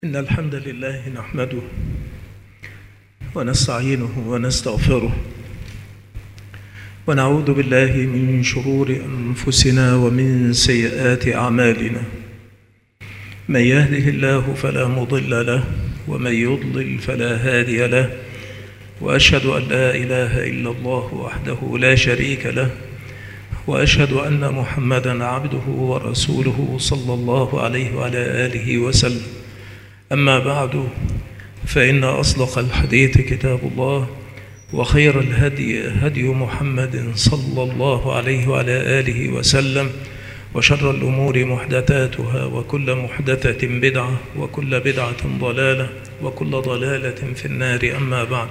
إن الحمد لله نحمده ونستعينه ونستغفره ونعوذ بالله من شرور أنفسنا ومن سيئات أعمالنا. من يهده الله فلا مضل له ومن يضلل فلا هادي له، وأشهد أن لا إله إلا الله وحده لا شريك له، وأشهد أن محمدًا عبده ورسوله صلى الله عليه وعلى آله وسلم. أما بعد، فإن أصدق الحديث كتاب الله، وخير الهدي هدي محمد صلى الله عليه وعلى آله وسلم، وشر الأمور محدثاتها، وكل محدثة بدعة، وكل بدعة ضلالة، وكل ضلالة في النار. أما بعد،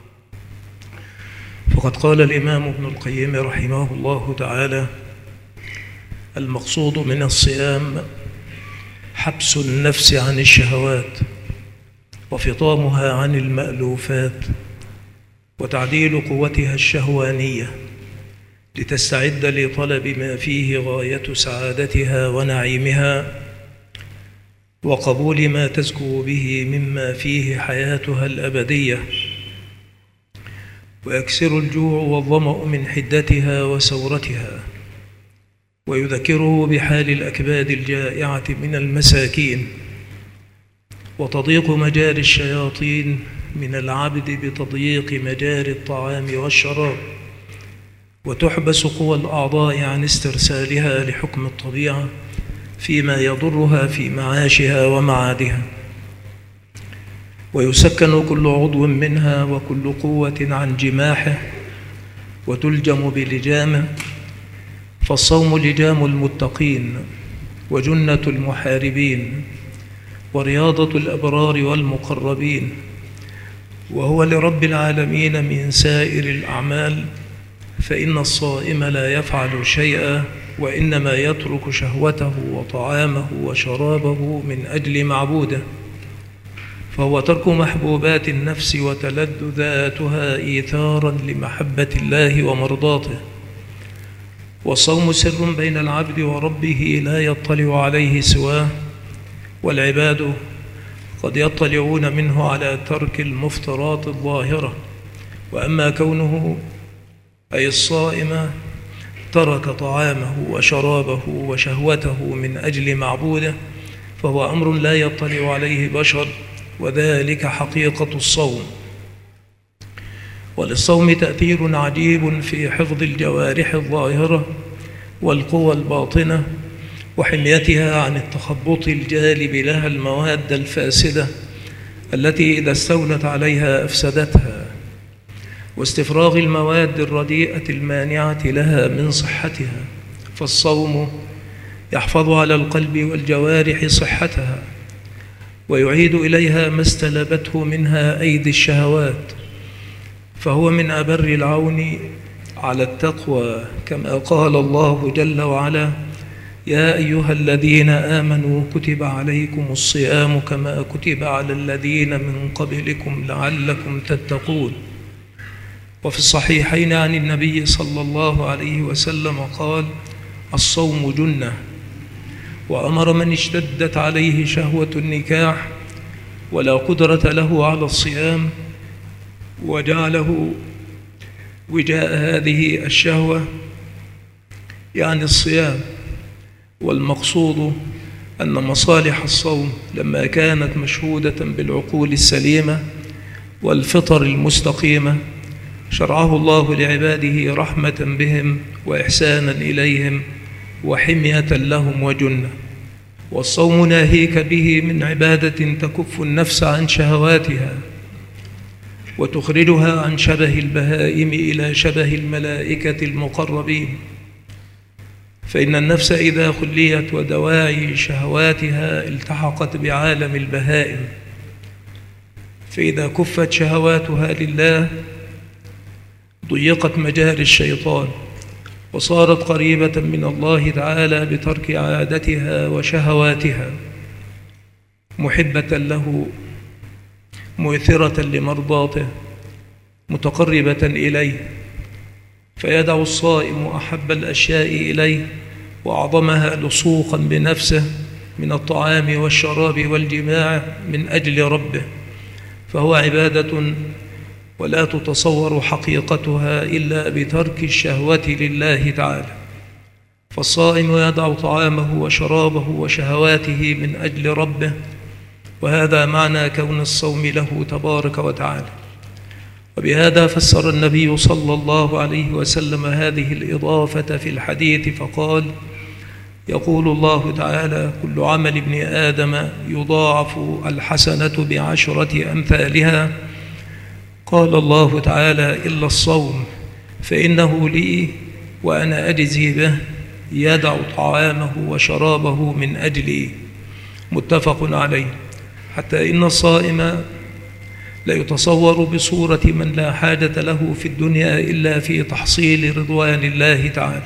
فقد قال الإمام ابن القيم رحمه الله تعالى: المقصود من الصيام حبس النفس عن الشهوات، وفطامها عن المألوفات، وتعديل قوتها الشهوانية لتستعد لطلب ما فيه غاية سعادتها ونعيمها، وقبول ما تزكو به مما فيه حياتها الأبدية، ويكسر الجوع والظمأ من حدتها وسورتها، ويذكره بحال الأكباد الجائعة من المساكين، وتضيق مجاري الشياطين من العبد بتضييق مجاري الطعام والشراب، وتحبس قوى الأعضاء عن استرسالها لحكم الطبيعة فيما يضرها في معاشها ومعادها، ويسكن كل عضو منها وكل قوة عن جماحه، وتلجم بلجامه. فالصوم لجام المتقين، وجنة المحاربين، ورياضة الأبرار والمقربين، وهو لرب العالمين من سائر الأعمال. فإن الصائم لا يفعل شيئا، وإنما يترك شهوته وطعامه وشرابه من أجل معبوده، فهو ترك محبوبات النفس وتلذذاتها إيثارا لمحبة الله ومرضاته. والصوم سر بين العبد وربه لا يطلع عليه سواه، والعباد قد يطلعون منه على ترك المفطرات الظاهرة، وأما كونه أي الصائم ترك طعامه وشرابه وشهوته من أجل معبوده، فهو أمر لا يطلع عليه بشر، وذلك حقيقة الصوم. وللصوم تأثير عجيب في حفظ الجوارح الظاهرة والقوى الباطنة، وحميتها عن التخبط الجالب لها المواد الفاسدة التي إذا استولت عليها أفسدتها، واستفراغ المواد الرديئة المانعة لها من صحتها. فالصوم يحفظ على القلب والجوارح صحتها، ويعيد إليها ما استلبته منها أيدي الشهوات، فهو من أبر العون على التقوى، كما قال الله جل وعلا: يا أيها الذين آمنوا كتب عليكم الصيام كما كتب على الذين من قبلكم لعلكم تتقون. وفي الصحيحين عن النبي صلى الله عليه وسلم قال: الصوم جنة. وأمر من اشتدت عليه شهوة النكاح ولا قدرة له على الصيام، وجعله وجاء هذه الشهوة يعني الصيام. والمقصود أن مصالح الصوم لما كانت مشهودة بالعقول السليمة والفطر المستقيمة، شرعه الله لعباده رحمة بهم وإحسانا إليهم وحمية لهم وجنة. والصوم ناهيك به من عبادة تكف النفس عن شهواتها، وتخرجها عن شبه البهائم إلى شبه الملائكة المقربين. فإن النفس إذا خليت ودواعي شهواتها التحقت بعالم البهائم، فإذا كفت شهواتها لله ضيقت مجاري الشيطان، وصارت قريبة من الله تعالى بترك عادتها وشهواتها، محبة له، مؤثرة لمرضاته، متقربة إليه. فيدع الصائم أحب الأشياء إليه وأعظمها لصوقا بنفسه من الطعام والشراب والجماع من أجل ربه، فهو عبادة ولا تتصور حقيقتها إلا بترك الشهوة لله تعالى. فالصائم يدع طعامه وشرابه وشهواته من أجل ربه، وهذا معنى كون الصوم له تبارك وتعالى. وبهذا فسر النبي صلى الله عليه وسلم هذه الإضافة في الحديث فقال: يقول الله تعالى: كل عمل ابن آدم يضاعف الحسنة ب10 أمثالها. قال الله تعالى: إلا الصوم فإنه لي وأنا أجزي به، يدع طعامه وشرابه من أجلي. متفق عليه. حتى إن الصائم لا يتصور بصورة من لا حاجة له في الدنيا إلا في تحصيل رضوان الله تعالى.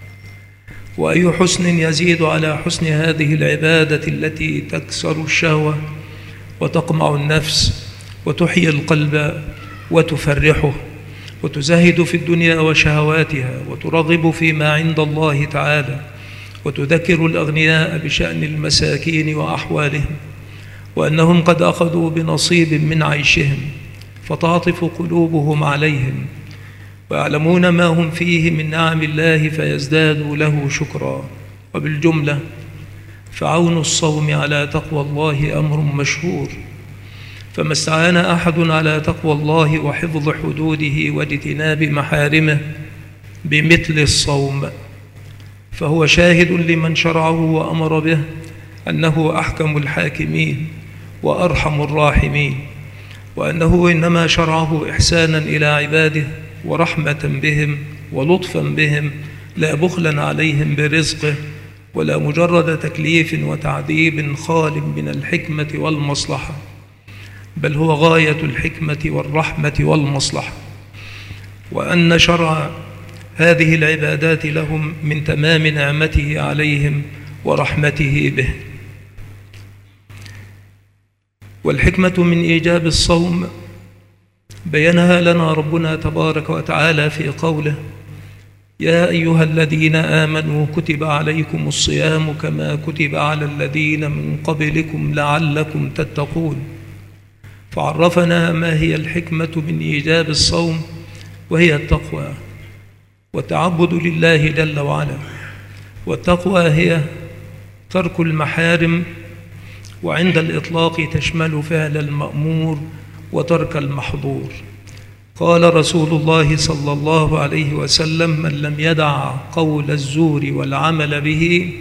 وأي حسن يزيد على حسن هذه العبادة التي تكسر الشهوة وتقمع النفس وتحيي القلب وتفرحه، وتزهد في الدنيا وشهواتها، وترغب فيما عند الله تعالى، وتذكر الأغنياء بشأن المساكين وأحوالهم، وأنهم قد أخذوا بنصيب من عيشهم، فتعطف قلوبهم عليهم، ويعلمون ما هم فيه من نعم الله فيزدادوا له شكرا. وبالجملة فعون الصوم على تقوى الله أمر مشهور، فما استعان أحد على تقوى الله وحفظ حدوده واجتناب محارمه بمثل الصوم فهو شاهد لمن شرعه وأمر به أنه أحكم الحاكمين وأرحم الراحمين، وأنه إنما شرعه إحسانا إلى عباده ورحمة بهم ولطفا بهم، لا بخلا عليهم برزقه، ولا مجرد تكليف وتعذيب خال من الحكمة والمصلحة، بل هو غاية الحكمة والرحمة والمصلحة. وأن شرع هذه العبادات لهم من تمام نعمته عليهم ورحمته به. والحكمة من إيجاب الصوم بينها لنا ربنا تبارك وتعالى في قوله: يا أيها الذين آمنوا كتب عليكم الصيام كما كتب على الذين من قبلكم لعلكم تتقون. فعرفنا ما هي الحكمة من إيجاب الصوم، وهي التقوى والتعبد لله جل وعلا. والتقوى هي ترك المحارم، وعند الإطلاق تشمل فعل المأمور وترك المحظور. قال رسول الله صلى الله عليه وسلم: من لم يدع قول الزور والعمل به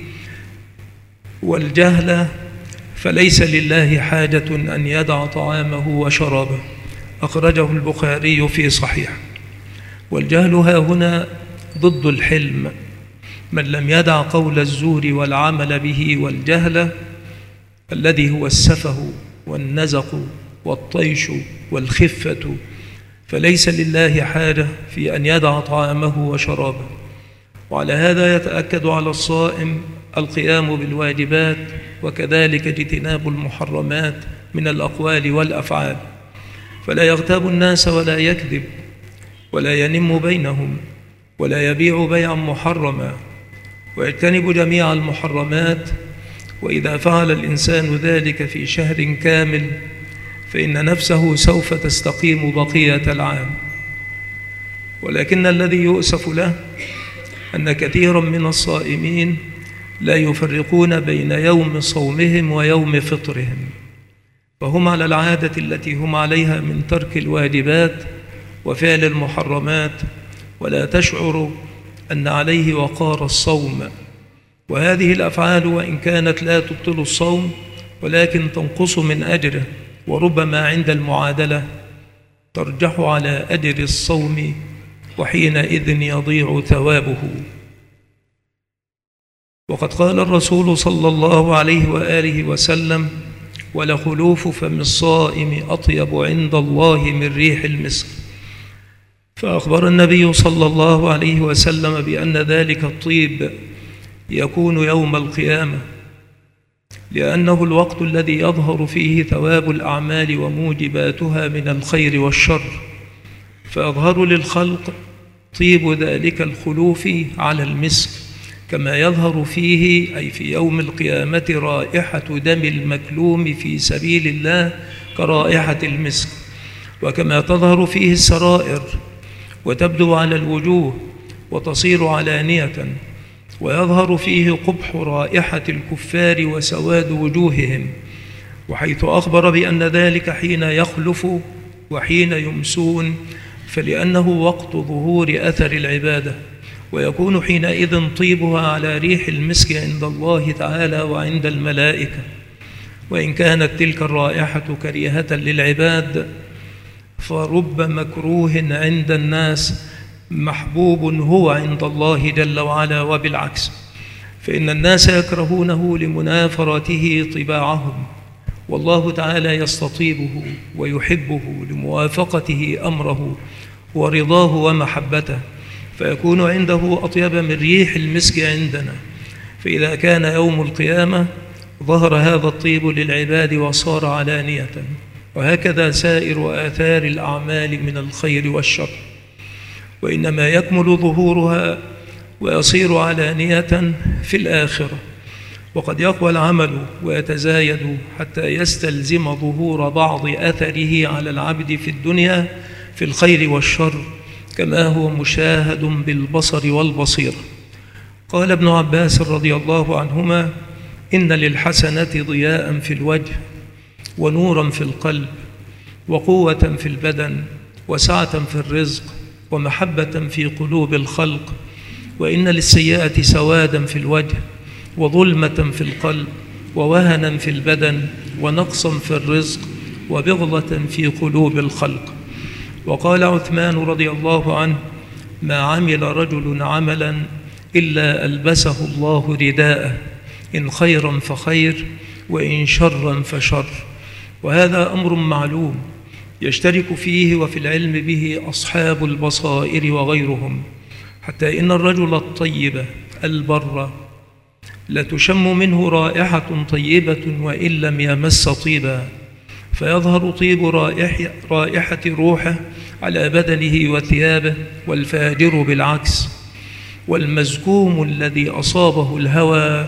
والجهل فليس لله حاجة أن يدع طعامه وشرابه. أخرجه البخاري في صحيح. والجهل ها هنا ضد الحلم. من لم يدع قول الزور والعمل به والجهل الذي هو السفه والنزق والطيش والخفة فليس لله حاجة في أن يدع طعامه وشرابه. وعلى هذا يتأكد على الصائم القيام بالواجبات، وكذلك اجتناب المحرمات من الأقوال والأفعال، فلا يغتاب الناس ولا يكذب ولا ينم بينهم ولا يبيع بيعا محرما، ويجتنب جميع المحرمات. وإذا فعل الإنسان ذلك في شهر كامل فإن نفسه سوف تستقيم بقية العام. ولكن الذي يؤسف له أن كثيرا من الصائمين لا يفرقون بين يوم صومهم ويوم فطرهم، فهم على العادة التي هم عليها من ترك الواجبات وفعل المحرمات، ولا تشعر أن عليه وقار الصوم. وهذه الأفعال وإن كانت لا تبطل الصوم ولكن تنقص من أجره، وربما عند المعادلة ترجح على أجر الصوم، وحينئذ يضيع ثوابه. وقد قال الرسول صلى الله عليه وآله وسلم: ولخلوف فم الصائم أطيب عند الله من ريح المسك. فأخبر النبي صلى الله عليه وسلم بأن ذلك الطيب يكون يوم القيامة، لأنه الوقت الذي يظهر فيه ثواب الأعمال وموجباتها من الخير والشر، فيظهر للخلق طيب ذلك الخلوف على المسك، كما يظهر فيه أي في يوم القيامة رائحة دم المكلوم في سبيل الله كرائحة المسك، وكما تظهر فيه السرائر وتبدو على الوجوه وتصير علانية، ويظهر فيه قبح رائحة الكفار وسواد وجوههم، وحيث أخبر بأن ذلك حين يخلف وحين يمسون، فلأنه وقت ظهور أثر العبادة، ويكون حينئذ طيبها على ريح المسك عند الله تعالى وعند الملائكة. وإن كانت تلك الرائحة كريهة للعباد، فرب مكروه عند الناس محبوب هو عند الله جل وعلا، وبالعكس، فإن الناس يكرهونه لمنافرته طباعهم، والله تعالى يستطيبه ويحبه لموافقته أمره ورضاه ومحبته، فيكون عنده أطيب من ريح المسك عندنا. فإذا كان يوم القيامة ظهر هذا الطيب للعباد وصار علانية، وهكذا سائر آثار الأعمال من الخير والشر، وإنما يكمل ظهورها ويصير علانية في الآخرة. وقد يقوى العمل ويتزايد حتى يستلزم ظهور بعض أثره على العبد في الدنيا في الخير والشر، كما هو مشاهد بالبصر والبصيرة. قال ابن عباس رضي الله عنهما: إن للحسنة ضياء في الوجه، ونورا في القلب، وقوة في البدن، وسعة في الرزق، ومحبة في قلوب الخلق. وإن للسيئة سوادا في الوجه، وظلمة في القلب، ووهنا في البدن، ونقصا في الرزق، وبغضة في قلوب الخلق. وقال عثمان رضي الله عنه: ما عمل رجل عملا إلا ألبسه الله رداءه، إن خيرا فخير، وإن شرا فشر. وهذا أمر معلوم يشترك فيه وفي العلم به أصحاب البصائر وغيرهم، حتى إن الرجل الطيب البر لتشم منه رائحة طيبة وإن لم يمس طيبا، فيظهر طيب رائحة روحه على بدنه وثيابه، والفاجر بالعكس. والمزكوم الذي أصابه الهوى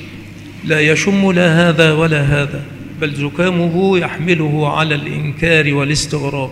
لا يشم لا هذا ولا هذا، بل زكامه يحمله على الإنكار والاستغراب.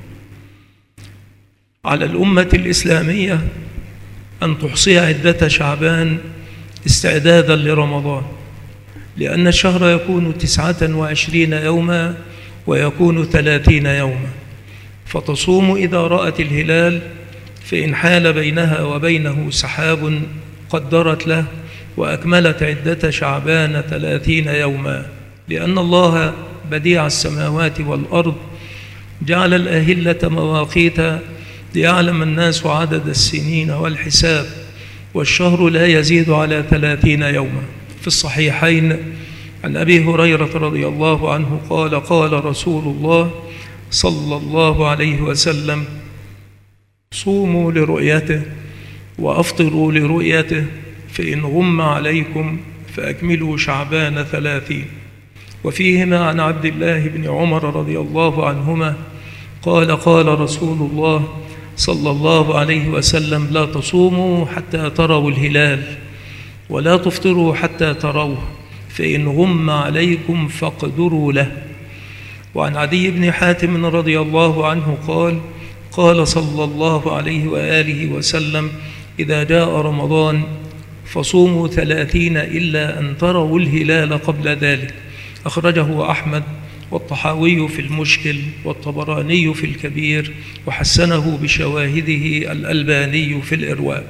على الأمة الإسلامية أن تحصي عدة شعبان استعدادا لرمضان، لأن الشهر يكون 29 يوما ويكون 30 يوما، فتصوم إذا رأت الهلال، فإن حال بينها وبينه سحاب قدرت له وأكملت عدة شعبان 30 يوما، لأن الله بديع السماوات والأرض جعل الأهلة مواقيت ليعلم الناس عدد السنين والحساب، والشهر لا يزيد على 30 يوما. في الصحيحين عن أبي هريرة رضي الله عنه قال: قال رسول الله صلى الله عليه وسلم: صوموا لرؤيته وأفطروا لرؤيته، فإن غم عليكم فأكملوا شعبان 30. وفيهما عن عبد الله بن عمر رضي الله عنهما قال: قال رسول الله صلى الله عليه وسلم: لا تصوموا حتى تروا الهلال، ولا تفطروا حتى تروه، فإن غم عليكم فاقدروا له. وعن عدي بن حاتم رضي الله عنه قال: قال صلى الله عليه وآله وسلم: إذا جاء رمضان فصوموا 30 إلا أن تروا الهلال قبل ذلك. أخرجه أحمد والطحاوي في المشكل، والطبراني في الكبير، وحسنه بشواهده الألباني في الإرواء.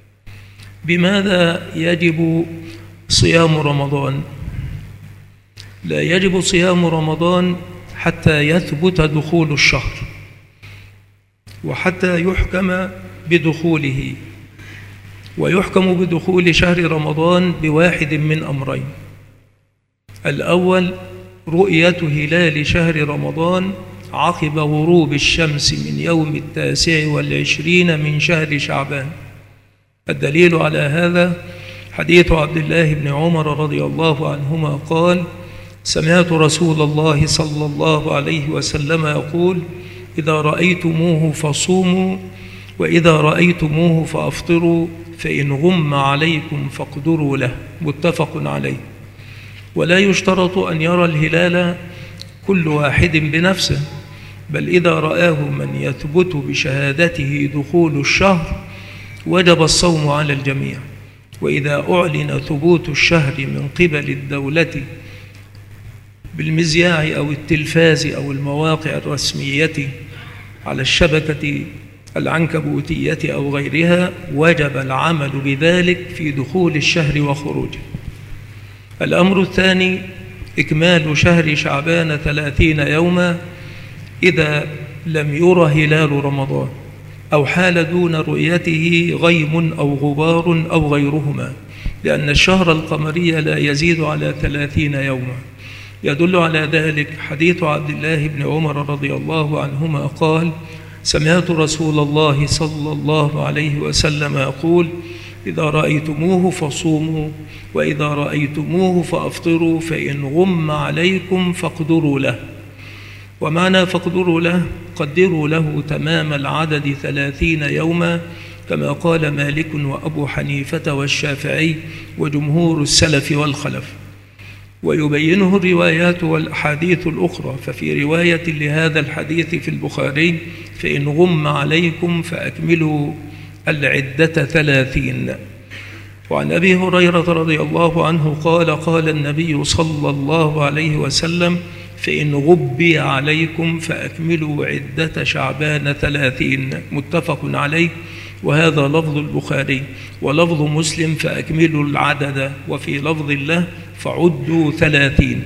بماذا يجب صيام رمضان؟ لا يجب صيام رمضان حتى يثبت دخول الشهر، وحتى يحكم بدخوله. ويحكم بدخول شهر رمضان بواحد من أمرين: الأول رؤية هلال شهر رمضان عقب غروب الشمس من يوم 29 من شهر شعبان. الدليل على هذا حديث عبد الله بن عمر رضي الله عنهما قال: سمعت رسول الله صلى الله عليه وسلم يقول: إذا رأيتموه فصوموا، وإذا رأيتموه فأفطروا، فإن غم عليكم فاقدروا له، متفق عليه. ولا يشترط أن يرى الهلال كل واحد بنفسه، بل إذا رآه من يثبت بشهادته دخول الشهر وجب الصوم على الجميع. وإذا أعلن ثبوت الشهر من قبل الدولة بالمذياع أو التلفاز أو المواقع الرسمية على الشبكة العنكبوتية أو غيرها، وجب العمل بذلك في دخول الشهر وخروجه. الأمر الثاني إكمال شهر شعبان 30 يوما إذا لم ير هلال رمضان، أو حال دون رؤيته غيم أو غبار أو غيرهما، لأن الشهر القمري لا يزيد على 30 يوما. يدل على ذلك حديث عبد الله بن عمر رضي الله عنهما قال: سمعت رسول الله صلى الله عليه وسلم يقول: إذا رأيتموه فصوموا، وإذا رأيتموه فأفطروا، فإن غم عليكم فاقدروا له. ومعنى فاقدروا له قدروا له تمام العدد 30 يوما، كما قال مالك وأبو حنيفة والشافعي وجمهور السلف والخلف. ويبينه الروايات والأحاديث الأخرى، ففي رواية لهذا الحديث في البخاري: فإن غم عليكم فأكملوا العدة 30. وعن أبي هريرة رضي الله عنه قال: قال النبي صلى الله عليه وسلم: فإن غبي عليكم فأكملوا عدة شعبان 30، متفق عليه. وهذا لفظ البخاري. ولفظ مسلم: فأكملوا العدد. وفي لفظ له: فعدوا 30.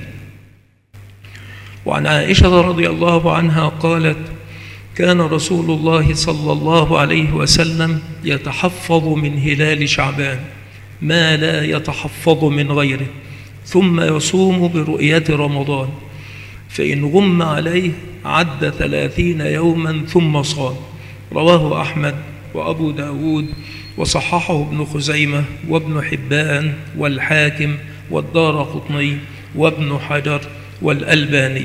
وعن عائشة رضي الله عنها قالت: كان رسول الله صلى الله عليه وسلم يتحفظ من هلال شعبان ما لا يتحفظ من غيره، ثم يصوم برؤية رمضان، فإن غم عليه عد 30 يوما ثم صام. رواه أحمد وأبو داود، وصححه ابن خزيمة وابن حبان والحاكم والدارقطني وابن حجر والألباني.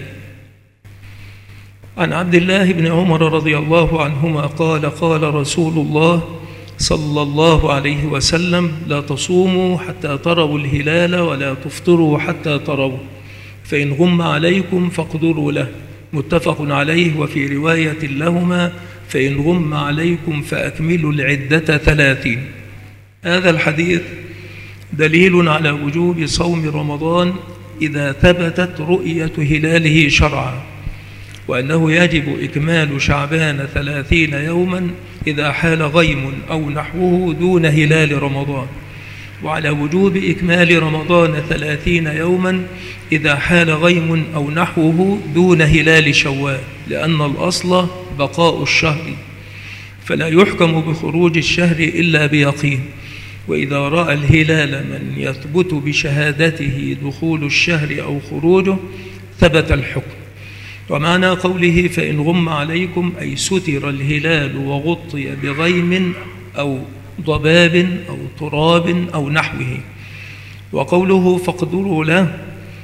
عن عبد الله بن عمر رضي الله عنهما قال: قال رسول الله صلى الله عليه وسلم: لا تصوموا حتى تروا الهلال، ولا تفطروا حتى تروا، فإن غم عليكم فاقدروا له، متفق عليه. وفي رواية لهما: فإن غم عليكم فأكملوا العدة 30. هذا الحديث دليل على وجوب صوم رمضان إذا ثبتت رؤية هلاله شرعا، وأنه يجب إكمال شعبان 30 يوما إذا حال غيم أو نحوه دون هلال رمضان، وعلى وجوب إكمال رمضان 30 يوما إذا حال غيم أو نحوه دون هلال شوال، لأن الأصل بقاء الشهر، فلا يحكم بخروج الشهر إلا بيقين. وإذا رأى الهلال من يثبت بشهادته دخول الشهر أو خروجه ثبت الحكم. ومعنى قوله فإن غم عليكم أي ستر الهلال وغطي بغيم أو ضباب أو تراب أو نحوه. وقوله فاقدروا له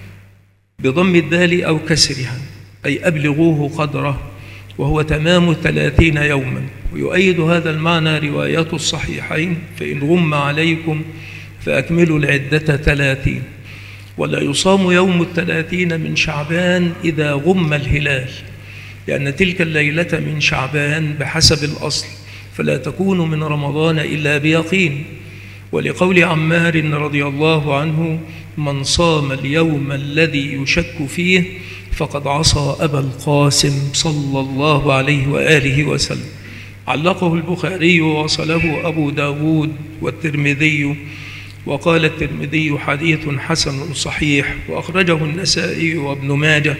بضم الدال أو كسرها أي أبلغوه قدره، وهو تمام 30 يوما. ويؤيد هذا المعنى روايات الصحيحين: فإن غم عليكم فأكملوا العدة 30. ولا يصام يوم 30 من شعبان إذا غم الهلال، لأن تلك الليلة من شعبان بحسب الأصل، فلا تكون من رمضان إلا بيقين. ولقول عمار رضي الله عنه: من صام اليوم الذي يشك فيه فقد عصى أبا القاسم صلى الله عليه وآله وسلم. علقه البخاري ووصله أبو داود والترمذي، وقال الترمذي حديث حسن صحيح، وأخرجه النسائي وابن ماجه،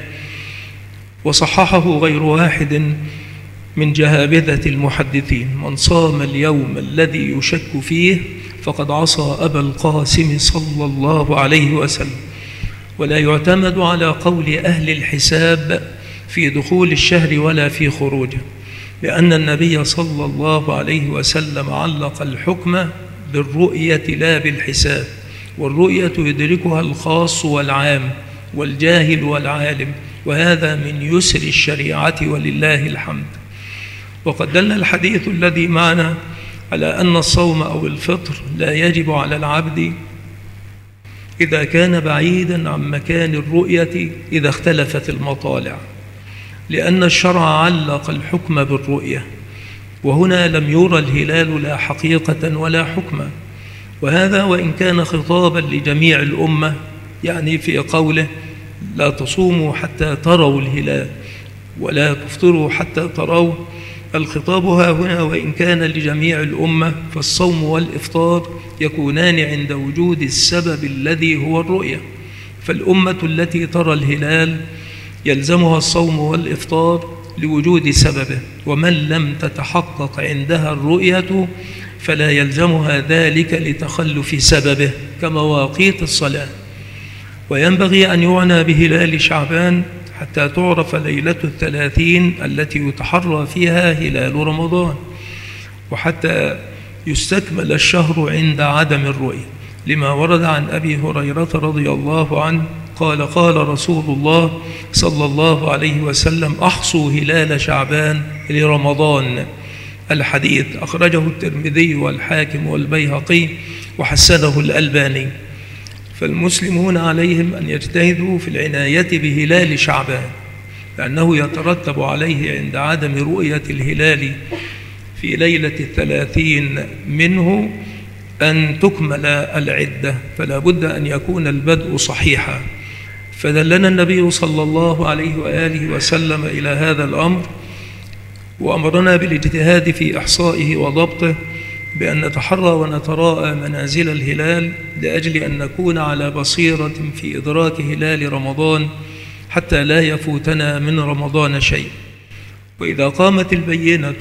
وصححه غير واحد من جهابذة المحدثين: من صام اليوم الذي يشك فيه فقد عصى أبا القاسم صلى الله عليه وسلم. ولا يعتمد على قول أهل الحساب في دخول الشهر ولا في خروجه، لأن النبي صلى الله عليه وسلم علق الحكم بالرؤية لا بالحساب، والرؤية يدركها الخاص والعام والجاهل والعالم، وهذا من يسر الشريعة ولله الحمد. وقد دل الحديث الذي معنا على أن الصوم أو الفطر لا يجب على العبد إذا كان بعيدا عن مكان الرؤية إذا اختلفت المطالع، لأن الشرع علق الحكم بالرؤية، وهنا لم يرى الهلال لا حقيقة ولا حكما، وهذا وإن كان خطابا لجميع الأمة، يعني في قوله لا تصوموا حتى تروا الهلال ولا تفطروا حتى تروا، الخطاب ها هنا وإن كان لجميع الأمة، فالصوم والإفطار يكونان عند وجود السبب الذي هو الرؤية، فالأمة التي ترى الهلال يلزمها الصوم والإفطار لوجود سببه، ومن لم تتحقق عندها الرؤية فلا يلزمها ذلك لتخلف سببه كمواقيت الصلاة. وينبغي أن يعنى بهلال شعبان حتى تعرف ليلة 30 التي يتحرى فيها هلال رمضان، وحتى يستكمل الشهر عند عدم الرؤية، لما ورد عن أبي هريرة رضي الله عنه قال قال رسول الله صلى الله عليه وسلم أحصوا هلال شعبان لرمضان. الحديث أخرجه الترمذي والحاكم والبيهقي وحسنه الألباني. فالمسلمون عليهم أن يجتهدوا في العناية بهلال شعبان، لأنه يترتب عليه عند عدم رؤية الهلال في ليلة 30 منه أن تكمل العدة، فلا بد أن يكون البدء صحيحا. فدلنا النبي صلى الله عليه وآله وسلم إلى هذا الأمر، وأمرنا بالاجتهاد في إحصائه وضبطه، بأن نتحرى ونتراءى منازل الهلال لأجل أن نكون على بصيرة في إدراك هلال رمضان حتى لا يفوتنا من رمضان شيء. وإذا قامت البينة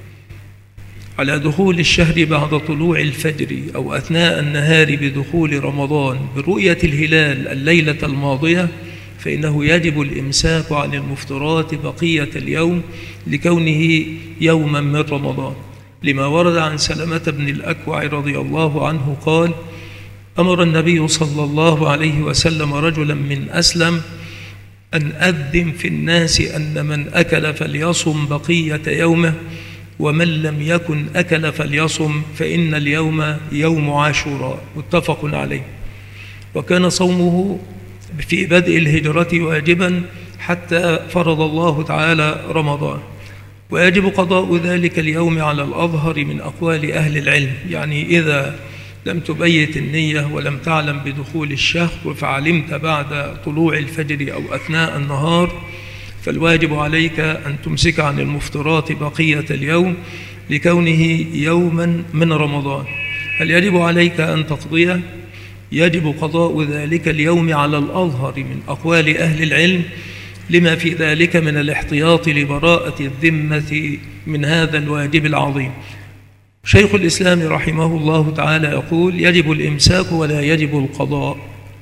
على دخول الشهر بعد طلوع الفجر أو أثناء النهار بدخول رمضان برؤية الهلال الليلة الماضية، فإنه يجب الإمساك عن المفطرات بقية اليوم لكونه يوما من رمضان، لما ورد عن سلمة بن الأكوع رضي الله عنه قال أمر النبي صلى الله عليه وسلم رجلا من أسلم أن أذن في الناس أن من أكل فليصم بقية يومه، ومن لم يكن أكل فليصم، فإن اليوم يوم عاشوراء، متفق عليه. وكان صومه في بدء الهجرة واجبا حتى فرض الله تعالى رمضان، ويجب قضاء ذلك اليوم على الأظهر من أقوال أهل العلم، يعني إذا لم تبيت النية ولم تعلم بدخول الشهر فعلمت بعد طلوع الفجر أو أثناء النهار، فالواجب عليك أن تمسك عن المفطرات بقية اليوم لكونه يوما من رمضان. هل يجب عليك أن تقضيه؟ يجب قضاء ذلك اليوم على الأظهر من أقوال أهل العلم، لما في ذلك من الاحتياط لبراءة الذمة من هذا الواجب العظيم. شيخ الإسلام رحمه الله تعالى يقول يجب الإمساك ولا يجب القضاء،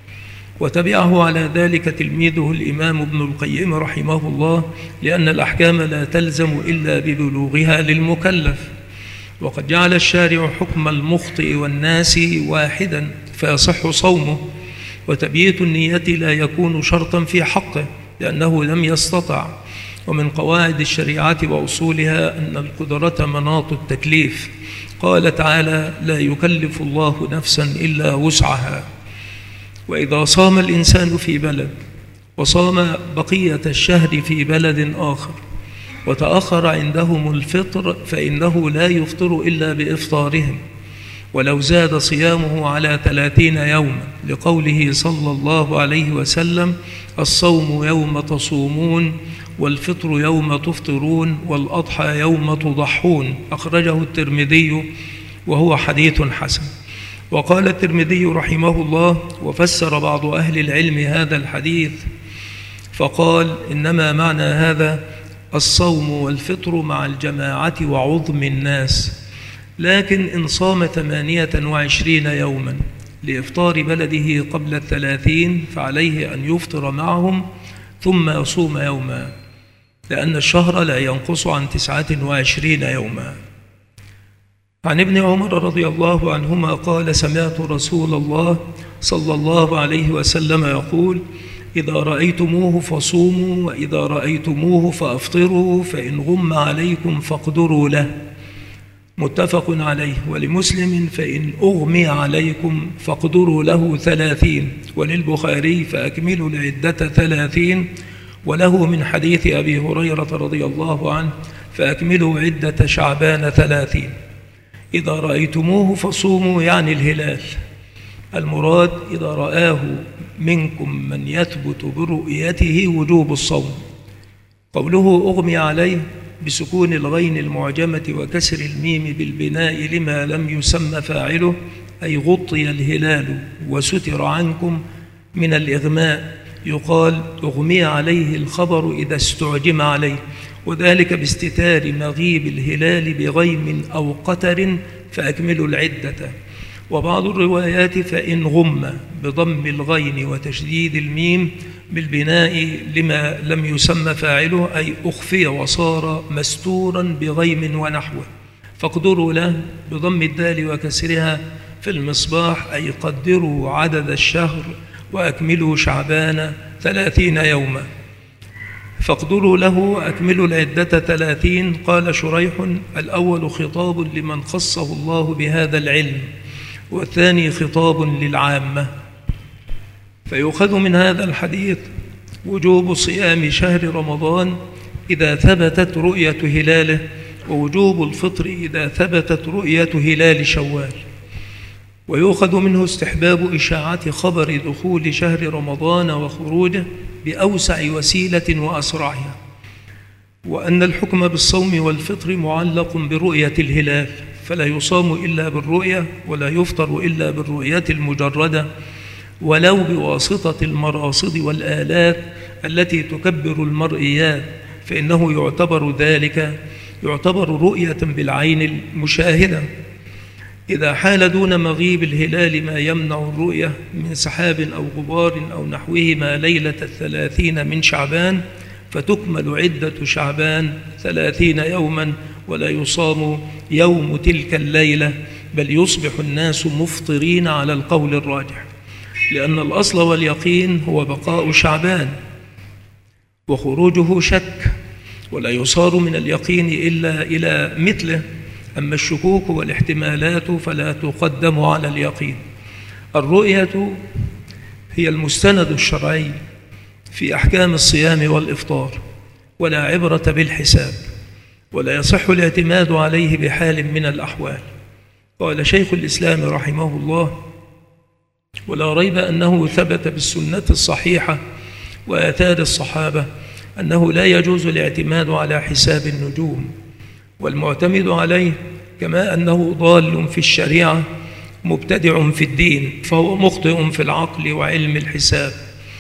وتبعه على ذلك تلميذه الإمام ابن القيم رحمه الله، لأن الأحكام لا تلزم إلا ببلوغها للمكلف، وقد جعل الشارع حكم المخطئ والناس واحدا فيصح صومه، وتبييت النية لا يكون شرطا في حقه لأنه لم يستطع. ومن قواعد الشريعة وأصولها أن القدرة مناط التكليف، قال تعالى لا يكلف الله نفسا إلا وسعها. وإذا صام الإنسان في بلد وصام بقية الشهر في بلد آخر وتأخر عندهم الفطر فإنه لا يفطر إلا بإفطارهم، ولو زاد صيامه على 30 يوما، لقوله صلى الله عليه وسلم الصوم يوم تصومون والفطر يوم تفطرون والأضحى يوم تضحون، أخرجه الترمذي وهو حديث حسن. وقال الترمذي رحمه الله وفسر بعض أهل العلم هذا الحديث فقال إنما معنى هذا الصوم والفطر مع الجماعة وعظم الناس، لكن إن صام 28 يوما لإفطار بلده قبل 30 فعليه أن يفطر معهم ثم يصوم يوما، لأن الشهر لا ينقص عن 29 يوما. عن ابن عمر رضي الله عنهما قال سمعت رسول الله صلى الله عليه وسلم يقول إذا رأيتموه فصوموا وإذا رأيتموه فأفطروا، فإن غم عليكم فاقدروا له، متفق عليه. ولمسلم فإن أغمي عليكم فاقدروا له 30، وللبخاري فأكملوا العدة 30، وله من حديث أبي هريرة رضي الله عنه فأكملوا عدة شعبان 30. إذا رأيتموه فصوموا، يعني الهلال. المراد إذا رآه منكم من يثبت برؤيته وجوب الصوم. قوله أغمي عليه بسكون الغين المعجمة وكسر الميم بالبناء لما لم يسمى فاعله، أي غطي الهلال وستر عنكم من الإغماء. يقال أغمي عليه الخبر إذا استعجم عليه، وذلك باستتار مغيب الهلال بغيم أو قتر فأكملوا العدة. وبعض الروايات فإن غم بضم الغين وتشديد الميم بالبناء لما لم يسمى فاعله، أي أخفي وصار مستورا بغيم ونحوه. فاقدروا له بضم الدال وكسرها في المصباح، أي قدروا عدد الشهر وأكملوا شعبان 30 يوما. فاقدروا له أكملوا العدة 30. قال شريح: الأول خطاب لمن خصه الله بهذا العلم، والثاني خطاب للعامة. فيؤخذ من هذا الحديث وجوب صيام شهر رمضان إذا ثبتت رؤية هلاله، ووجوب الفطر إذا ثبتت رؤية هلال شوال. ويؤخذ منه استحباب إشاعة خبر دخول شهر رمضان وخروجه بأوسع وسيلة وأسرعها، وأن الحكم بالصوم والفطر معلق برؤية الهلال، فلا يصام إلا بالرؤية ولا يفطر إلا بالرؤية المجردة، ولو بواسطة المراصد والآلات التي تكبر المرئيات، فإنه يعتبر ذلك رؤية بالعين المشاهدة. إذا حال دون مغيب الهلال ما يمنع الرؤية من سحاب أو غبار أو نحوهما ليلة 30 من شعبان، فتكمل عدة شعبان 30 يوما، ولا يصام يوم تلك الليلة، بل يصبح الناس مفطرين على القول الراجح، لأن الأصل واليقين هو بقاء شعبان وخروجه شك، ولا يصار من اليقين إلا إلى مثله. أما الشكوك والاحتمالات فلا تقدم على اليقين. الرؤية هي المستند الشرعي في أحكام الصيام والإفطار، ولا عبرة بالحساب، ولا يصح الاعتماد عليه بحال من الأحوال. قال شيخ الإسلام رحمه الله: ولا ريب أنه ثبت بالسنة الصحيحة وآثار الصحابة أنه لا يجوز الاعتماد على حساب النجوم، والمعتمد عليه كما أنه ضال في الشريعة مبتدع في الدين، فهو مخطئ في العقل وعلم الحساب.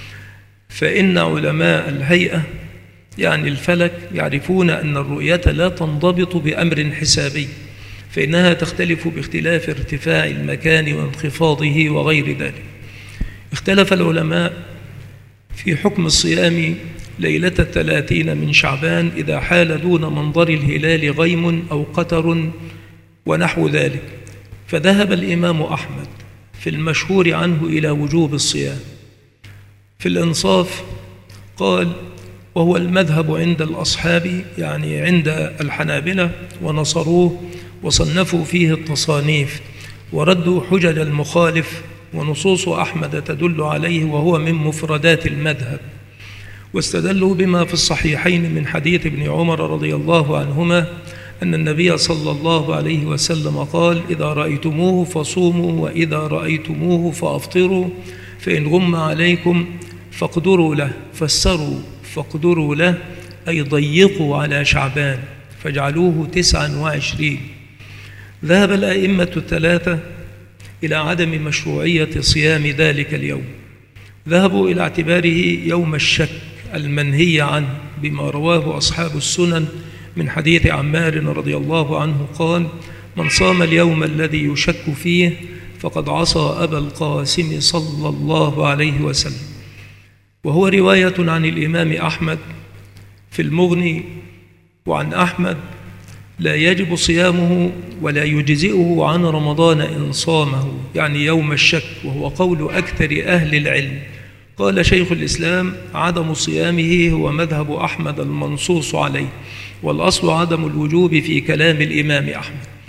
فإن علماء الهيئة يعني الفلك يعرفون أن الرؤية لا تنضبط بأمر حسابي، فإنها تختلف باختلاف ارتفاع المكان وانخفاضه وغير ذلك. اختلف العلماء في حكم الصيام ليلة 30 من شعبان إذا حال دون منظر الهلال غيم أو قتر ونحو ذلك. فذهب الإمام أحمد في المشهور عنه إلى وجوب الصيام. في الإنصاف قال: وهو المذهب عند الأصحاب، يعني عند الحنابلة، ونصروه وصنفوا فيه التصانيف وردوا حجج المخالف، ونصوص أحمد تدل عليه، وهو من مفردات المذهب. واستدلوا بما في الصحيحين من حديث ابن عمر رضي الله عنهما أن النبي صلى الله عليه وسلم قال: إذا رأيتموه فصوموا، وإذا رأيتموه فأفطروا، فإن غم عليكم فاقدروا له. فسروا فاقدروا له أي ضيقوا على شعبان فاجعلوه 29. ذهب الأئمة الثلاثة إلى عدم مشروعية صيام ذلك اليوم. ذهبوا إلى اعتباره يوم الشك المنهي عنه، بما رواه أصحاب السنن من حديث عمار رضي الله عنه قال: من صام اليوم الذي يشك فيه فقد عصى أبا القاسم صلى الله عليه وسلم. وهو رواية عن الإمام أحمد في المغني وعن أحمد: لا يجب صيامه ولا يجزئه عن رمضان إن صامه، يعني يوم الشك، وهو قول أكثر أهل العلم. قال شيخ الإسلام: عدم صيامه هو مذهب أحمد المنصوص عليه، والأصل عدم الوجوب في كلام الإمام أحمد.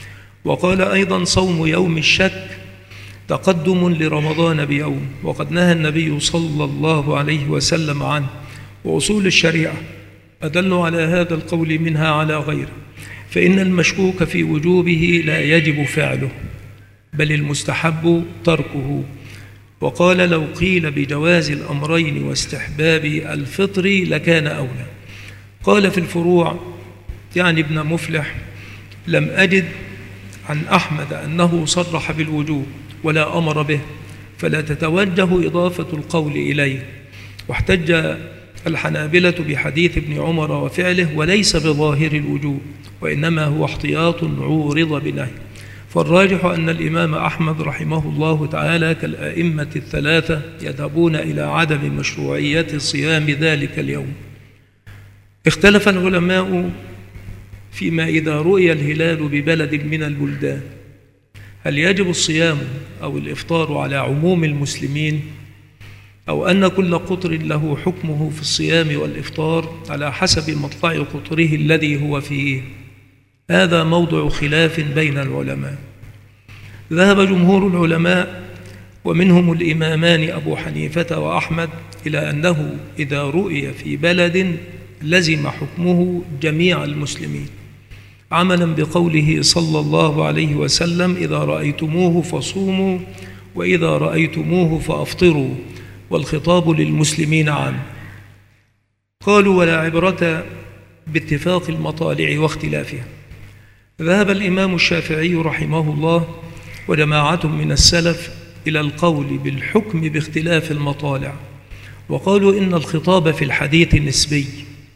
وقال أيضا: صوم يوم الشك تقدم لرمضان بيوم، وقد نهى النبي صلى الله عليه وسلم عنه. وأصول الشريعة أدل على هذا القول منها على غيره، فإن المشكوك في وجوبه لا يجب فعله بل المستحب تركه. وقال: لو قيل بجواز الأمرين واستحباب الفطر لكان أولى. قال في الفروع يعني ابن مفلح: لم أجد عن أحمد أنه صرح بالوجوب ولا أمر به، فلا تتوجه إضافة القول إليه. واحتج الحنابلة بحديث ابن عمر وفعله، وليس بظاهر الوجوب، وإنما هو احتياط عورض بنهي. فالراجح أن الإمام أحمد رحمه الله تعالى كالأئمة الثلاثة يذهبون إلى عدم مشروعية صيام ذلك اليوم. اختلف العلماء فيما إذا رؤي الهلال ببلد من البلدان، هل يجب الصيام أو الإفطار على عموم المسلمين، أو أن كل قطر له حكمه في الصيام والإفطار على حسب مطلع قطره الذي هو فيه. هذا موضع خلاف بين العلماء. ذهب جمهور العلماء ومنهم الإمامان أبو حنيفة وأحمد إلى أنه إذا رؤي في بلد لزم حكمه جميع المسلمين، عملا بقوله صلى الله عليه وسلم: إذا رأيتموه فصوموا وإذا رأيتموه فأفطروا، والخطاب للمسلمين عام. قالوا: ولا عبرة باتفاق المطالع واختلافها. ذهب الإمام الشافعي رحمه الله وجماعة من السلف إلى القول بالحكم باختلاف المطالع، وقالوا إن الخطاب في الحديث نسبي،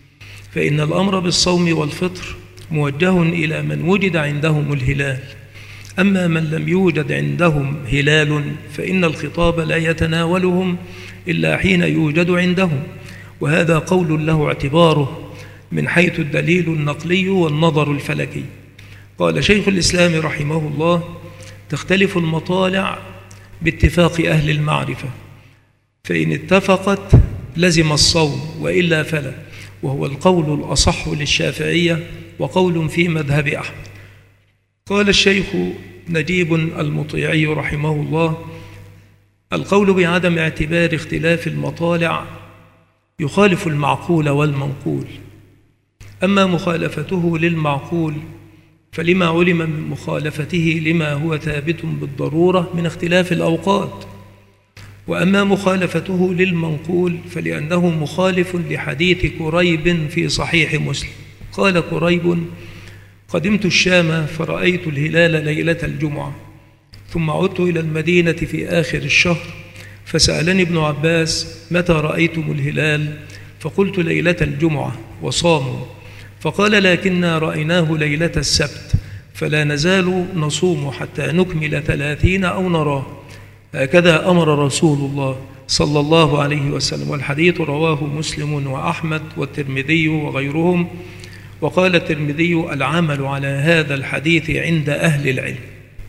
فإن الأمر بالصوم والفطر موجه إلى من وجد عندهم الهلال، أما من لم يوجد عندهم هلال فإن الخطاب لا يتناولهم إلا حين يوجد عندهم، وهذا قول له اعتباره من حيث الدليل النقلي والنظر الفلكي. قال شيخ الإسلام رحمه الله: تختلف المطالع باتفاق أهل المعرفة، فإن اتفقت لزم الصوم وإلا فلا، وهو القول الأصح للشافعية وقول في مذهب أحمد. قال الشيخ نجيب المطيعي رحمه الله: القول بعدم اعتبار اختلاف المطالع يخالف المعقول والمنقول، أما مخالفته للمعقول فلما علم من مخالفته لما هو ثابت بالضرورة من اختلاف الأوقات، وأما مخالفته للمنقول فلأنه مخالف لحديث كريب في صحيح مسلم. قال كريب: قدمت الشام فرأيت الهلال ليلة الجمعة، ثم عدت إلى المدينة في آخر الشهر، فسألني ابن عباس: متى رأيتم الهلال؟ فقلت: ليلة الجمعة، وصاموا. فقال: لكننا رأيناه ليلة السبت، فلا نزال نصوم حتى نكمل 30 أو نراه. هكذا أمر رسول الله صلى الله عليه وسلم. والحديث رواه مسلم وأحمد والترمذي وغيرهم. وقال الترمذي: العمل على هذا الحديث عند أهل العلم.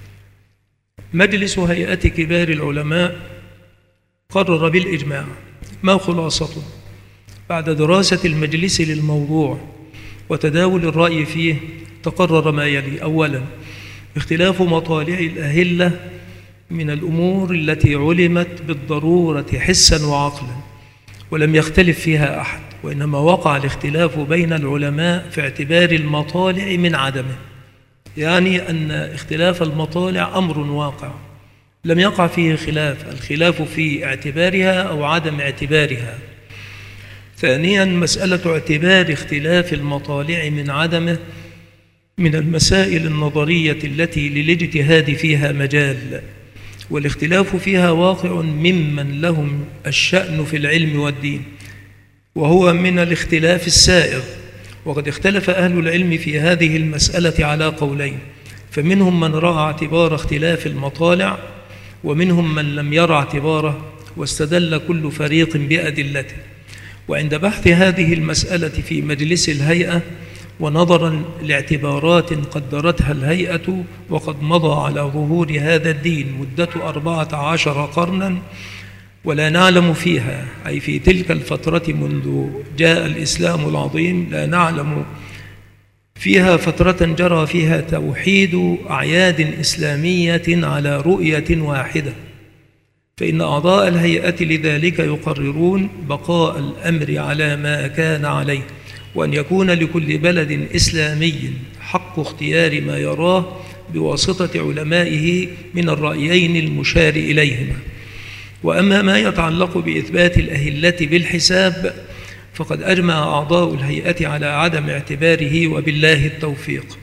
مجلس هيئة كبار العلماء قرر بالإجماع. ما خلاصته؟ بعد دراسة المجلس للموضوع وتداول الرأي فيه تقرر ما يلي: أولا، اختلاف مطالع الأهلة من الأمور التي علمت بالضرورة حسا وعقلا ولم يختلف فيها أحد، وإنما وقع الاختلاف بين العلماء في اعتبار المطالع من عدمه، يعني أن اختلاف المطالع أمر واقع لم يقع فيه خلاف، الخلاف في اعتبارها أو عدم اعتبارها. ثانيا، مسألة اعتبار اختلاف المطالع من عدمه من المسائل النظرية التي للاجتهاد فيها مجال، والاختلاف فيها واقع ممن لهم الشأن في العلم والدين، وهو من الاختلاف السائغ. وقد اختلف أهل العلم في هذه المسألة على قولين، فمنهم من رأى اعتبار اختلاف المطالع، ومنهم من لم يرى اعتباره، واستدل كل فريق بأدلته. وعند بحث هذه المسألة في مجلس الهيئة ونظرا لاعتبارات قدرتها الهيئة، وقد مضى على ظهور هذا الدين مدة 14 قرنا ولا نعلم فيها، أي في تلك الفترة منذ جاء الإسلام العظيم، لا نعلم فيها فترة جرى فيها توحيد أعياد إسلامية على رؤية واحدة، فإن أعضاء الهيئة لذلك يقررون بقاء الأمر على ما كان عليه، وأن يكون لكل بلد إسلامي حق اختيار ما يراه بواسطة علمائه من الرأيين المشار إليهما. وأما ما يتعلق بإثبات الأهلة بالحساب فقد أجمع أعضاء الهيئة على عدم اعتباره، وبالله التوفيق.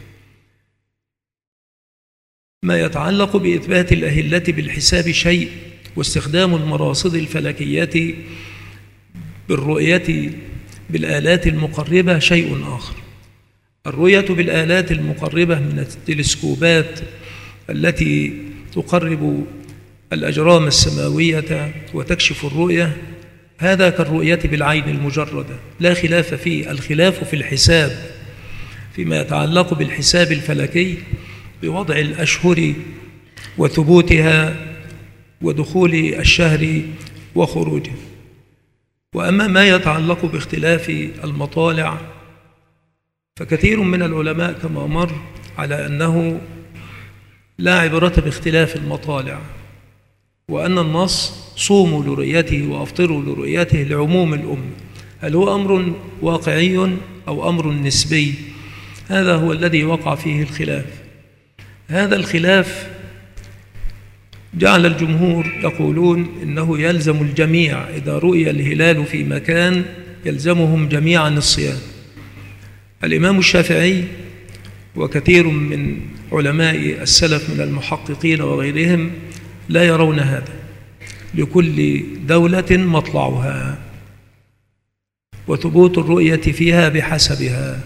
ما يتعلق بإثبات الأهلة بالحساب شيء، واستخدام المراصد الفلكية بالرؤية بالآلات المقربة شيء آخر. الرؤية بالآلات المقربة من التلسكوبات التي تقرب الأجرام السماوية وتكشف الرؤية، هذا كالرؤية بالعين المجردة، لا خلاف فيه. الخلاف في الحساب فيما يتعلق بالحساب الفلكي بوضع الأشهر وثبوتها ودخول الشهر وخروجه. وأما ما يتعلق باختلاف المطالع فكثير من العلماء كما مر على أنه لا عبرة باختلاف المطالع، وأن النص صوموا لرؤيته وأفطروا لرؤيته لعموم الأمة. هل هو أمر واقعي أو أمر نسبي؟ هذا هو الذي وقع فيه الخلاف. هذا الخلاف جعل الجمهور يقولون إنه يلزم الجميع إذا رؤي الهلال في مكان يلزمهم جميعا الصيام. الإمام الشافعي وكثير من علماء السلف من المحققين وغيرهم لا يرون هذا، لكل دولة مطلعها وثبوت الرؤية فيها بحسبها.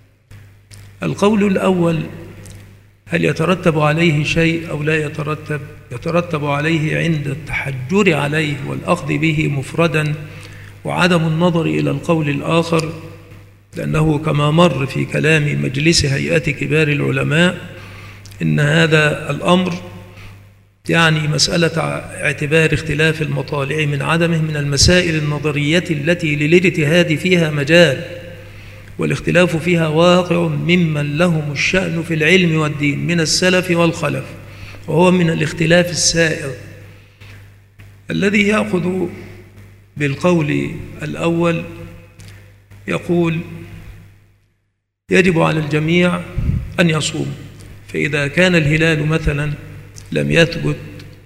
القول الأول هل يترتب عليه شيء أو لا يترتب؟ يترتب عليه عند التحجر عليه والأخذ به مفردا وعدم النظر إلى القول الآخر، لأنه كما مر في كلام مجلس هيئة كبار العلماء إن هذا الأمر يعني مسألة اعتبار اختلاف المطالع من عدمه من المسائل النظرية التي للاجتهاد فيها مجال، والاختلاف فيها واقع ممن لهم الشأن في العلم والدين من السلف والخلف، وهو من الاختلاف السائغ. الذي يأخذ بالقول الأول يقول يجب على الجميع أن يصوم، فإذا كان الهلال مثلا لم يثبت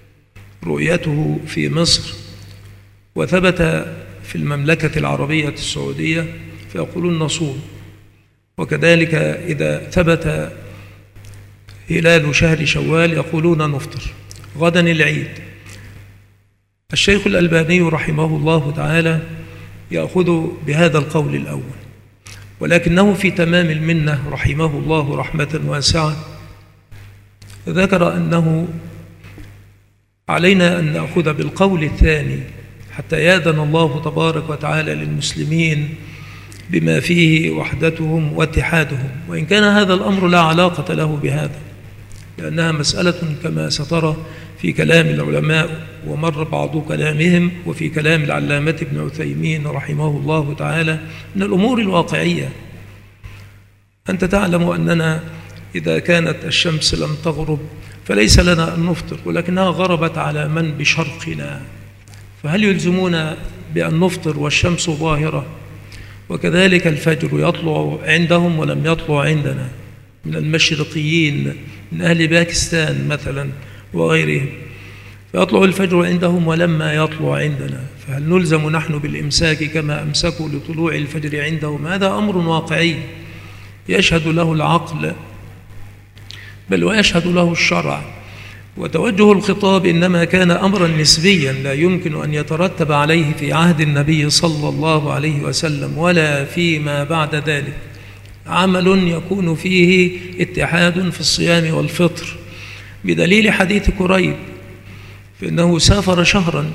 رؤيته في مصر وثبت في المملكة العربية السعودية فيقولون نصوم، وكذلك إذا ثبت هلال شهر شوال يقولون نفطر. غدا العيد. الشيخ الألباني رحمه الله تعالى يأخذ بهذا القول الأول، ولكنه في تمام المنة رحمه الله رحمة واسعة ذكر أنه علينا أن نأخذ بالقول الثاني حتى يأذن الله تبارك وتعالى للمسلمين بما فيه وحدتهم واتحادهم، وإن كان هذا الأمر لا علاقة له بهذا، لأنها مسألة كما سترى في كلام العلماء ومر بعض كلامهم وفي كلام العلامة ابن عثيمين رحمه الله تعالى من الأمور الواقعية. أنت تعلم أننا إذا كانت الشمس لم تغرب فليس لنا أن نفطر، ولكنها غربت على من بشرقنا، فهل يلزمون بأن نفطر والشمس ظاهرة؟ وكذلك الفجر يطلع عندهم ولم يطلع عندنا، من المشرقيين من أهل باكستان مثلا وغيرهم، فيطلع الفجر عندهم ولما يطلع عندنا، فهل نلزم نحن بالإمساك كما أمسكوا لطلوع الفجر عندهم؟ هذا أمر واقعي يشهد له العقل بل ويشهد له الشرع. وتوجه الخطاب إنما كان أمرا نسبيا لا يمكن أن يترتب عليه في عهد النبي صلى الله عليه وسلم ولا فيما بعد ذلك عمل يكون فيه اتحاد في الصيام والفطر، بدليل حديث كريب فإنه سافر شهرا،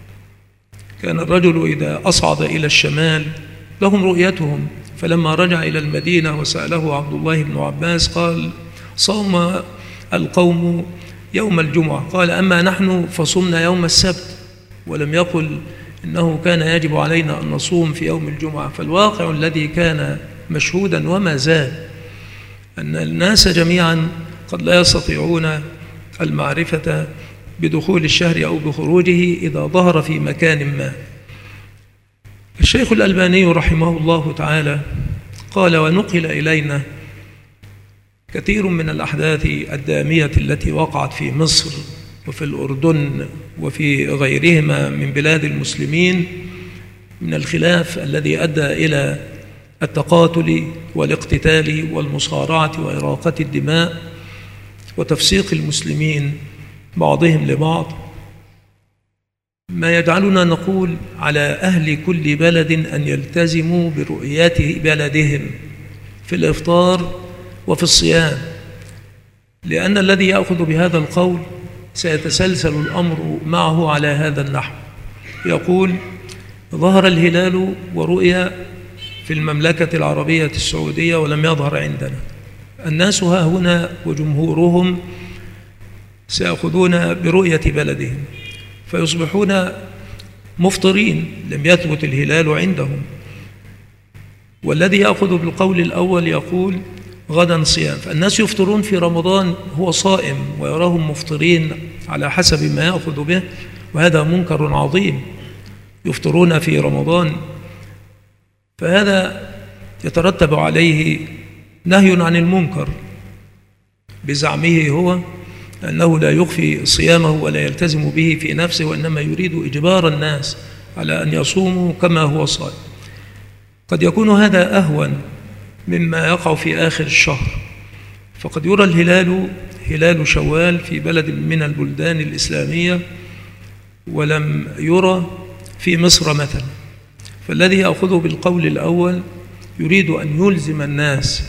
كان الرجل إذا أصعد إلى الشمال لهم رؤيتهم، فلما رجع إلى المدينة وسأله عبد الله بن عباس قال صوم القوم يوم الجمعة، قال أما نحن فصمنا يوم السبت، ولم يقل إنه كان يجب علينا أن نصوم في يوم الجمعة. فالواقع الذي كان مشهودا وما زال أن الناس جميعا قد لا يستطيعون المعرفة بدخول الشهر أو بخروجه إذا ظهر في مكان ما. الشيخ الألباني رحمه الله تعالى قال: ونقل إلينا كثير من الأحداث الدامية التي وقعت في مصر وفي الأردن وفي غيرهما من بلاد المسلمين من الخلاف الذي أدى إلى التقاتل والاقتتال والمصارعة وإراقة الدماء وتفسيق المسلمين بعضهم لبعض، ما يجعلنا نقول على أهل كل بلد أن يلتزموا برؤيات بلدهم في الإفطار وفي الصيام، لأن الذي يأخذ بهذا القول سيتسلسل الأمر معه على هذا النحو. يقول: ظهر الهلال ورؤيا في المملكة العربية السعودية ولم يظهر عندنا. الناس ها هنا وجمهورهم سيأخذون برؤية بلدهم فيصبحون مفطرين، لم يثبت الهلال عندهم. والذي يأخذ بالقول الأول يقول غدا صيام، فالناس يفطرون في رمضان هو صائم ويراهم مفطرين على حسب ما يأخذ به، وهذا منكر عظيم. يفطرون في رمضان، فهذا يترتب عليه نهي عن المنكر بزعمه هو أنه لا يخفي صيامه ولا يلتزم به في نفسه، وإنما يريد إجبار الناس على أن يصوموا كما هو صائم. قد يكون هذا أهون مما يقع في آخر الشهر، فقد يرى الهلال هلال شوال في بلد من البلدان الإسلامية ولم يرى في مصر مثلا، فالذي يأخذه بالقول الأول يريد أن يلزم الناس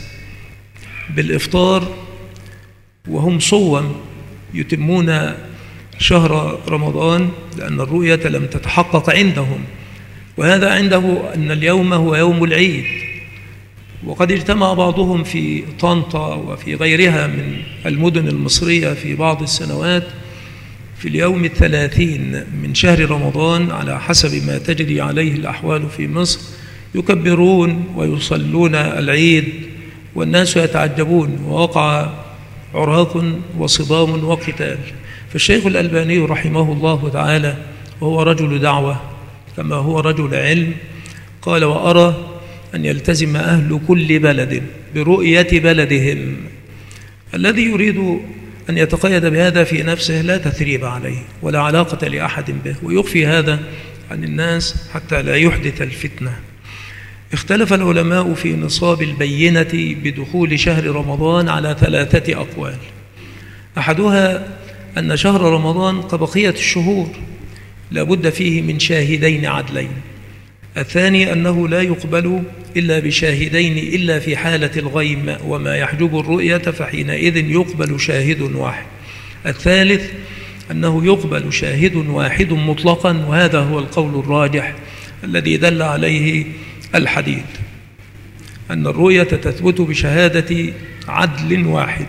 بالإفطار وهم صوم يتمون شهر رمضان، لأن الرؤية لم تتحقق عندهم، وهذا عنده أن اليوم هو يوم العيد. وقد اجتمع بعضهم في طنطا وفي غيرها من المدن المصرية في بعض السنوات في اليوم 30 من شهر رمضان على حسب ما تجري عليه الأحوال في مصر، يكبرون ويصلون العيد والناس يتعجبون، ووقع عراق وصدام وقتال. فالشيخ الألباني رحمه الله تعالى وهو رجل دعوة كما هو رجل علم قال: وأرى أن يلتزم أهل كل بلد برؤية بلدهم. الذي يريد أن يتقيد بهذا في نفسه لا تثريب عليه ولا علاقة لأحد به، ويخفي هذا عن الناس حتى لا يحدث الفتنة. اختلف العلماء في نصاب البينة بدخول شهر رمضان على 3 أقوال. أحدها أن شهر رمضان كبقية الشهور لا بد فيه من شاهدين عدلين. الثاني أنه لا يقبل إلا بشاهدين إلا في حالة الغيم وما يحجب الرؤية، فحينئذ يقبل شاهد واحد. الثالث أنه يقبل شاهد واحد مطلقا، وهذا هو القول الراجح الذي دل عليه الحديث، أن الرؤية تثبت بشهادة عدل واحد.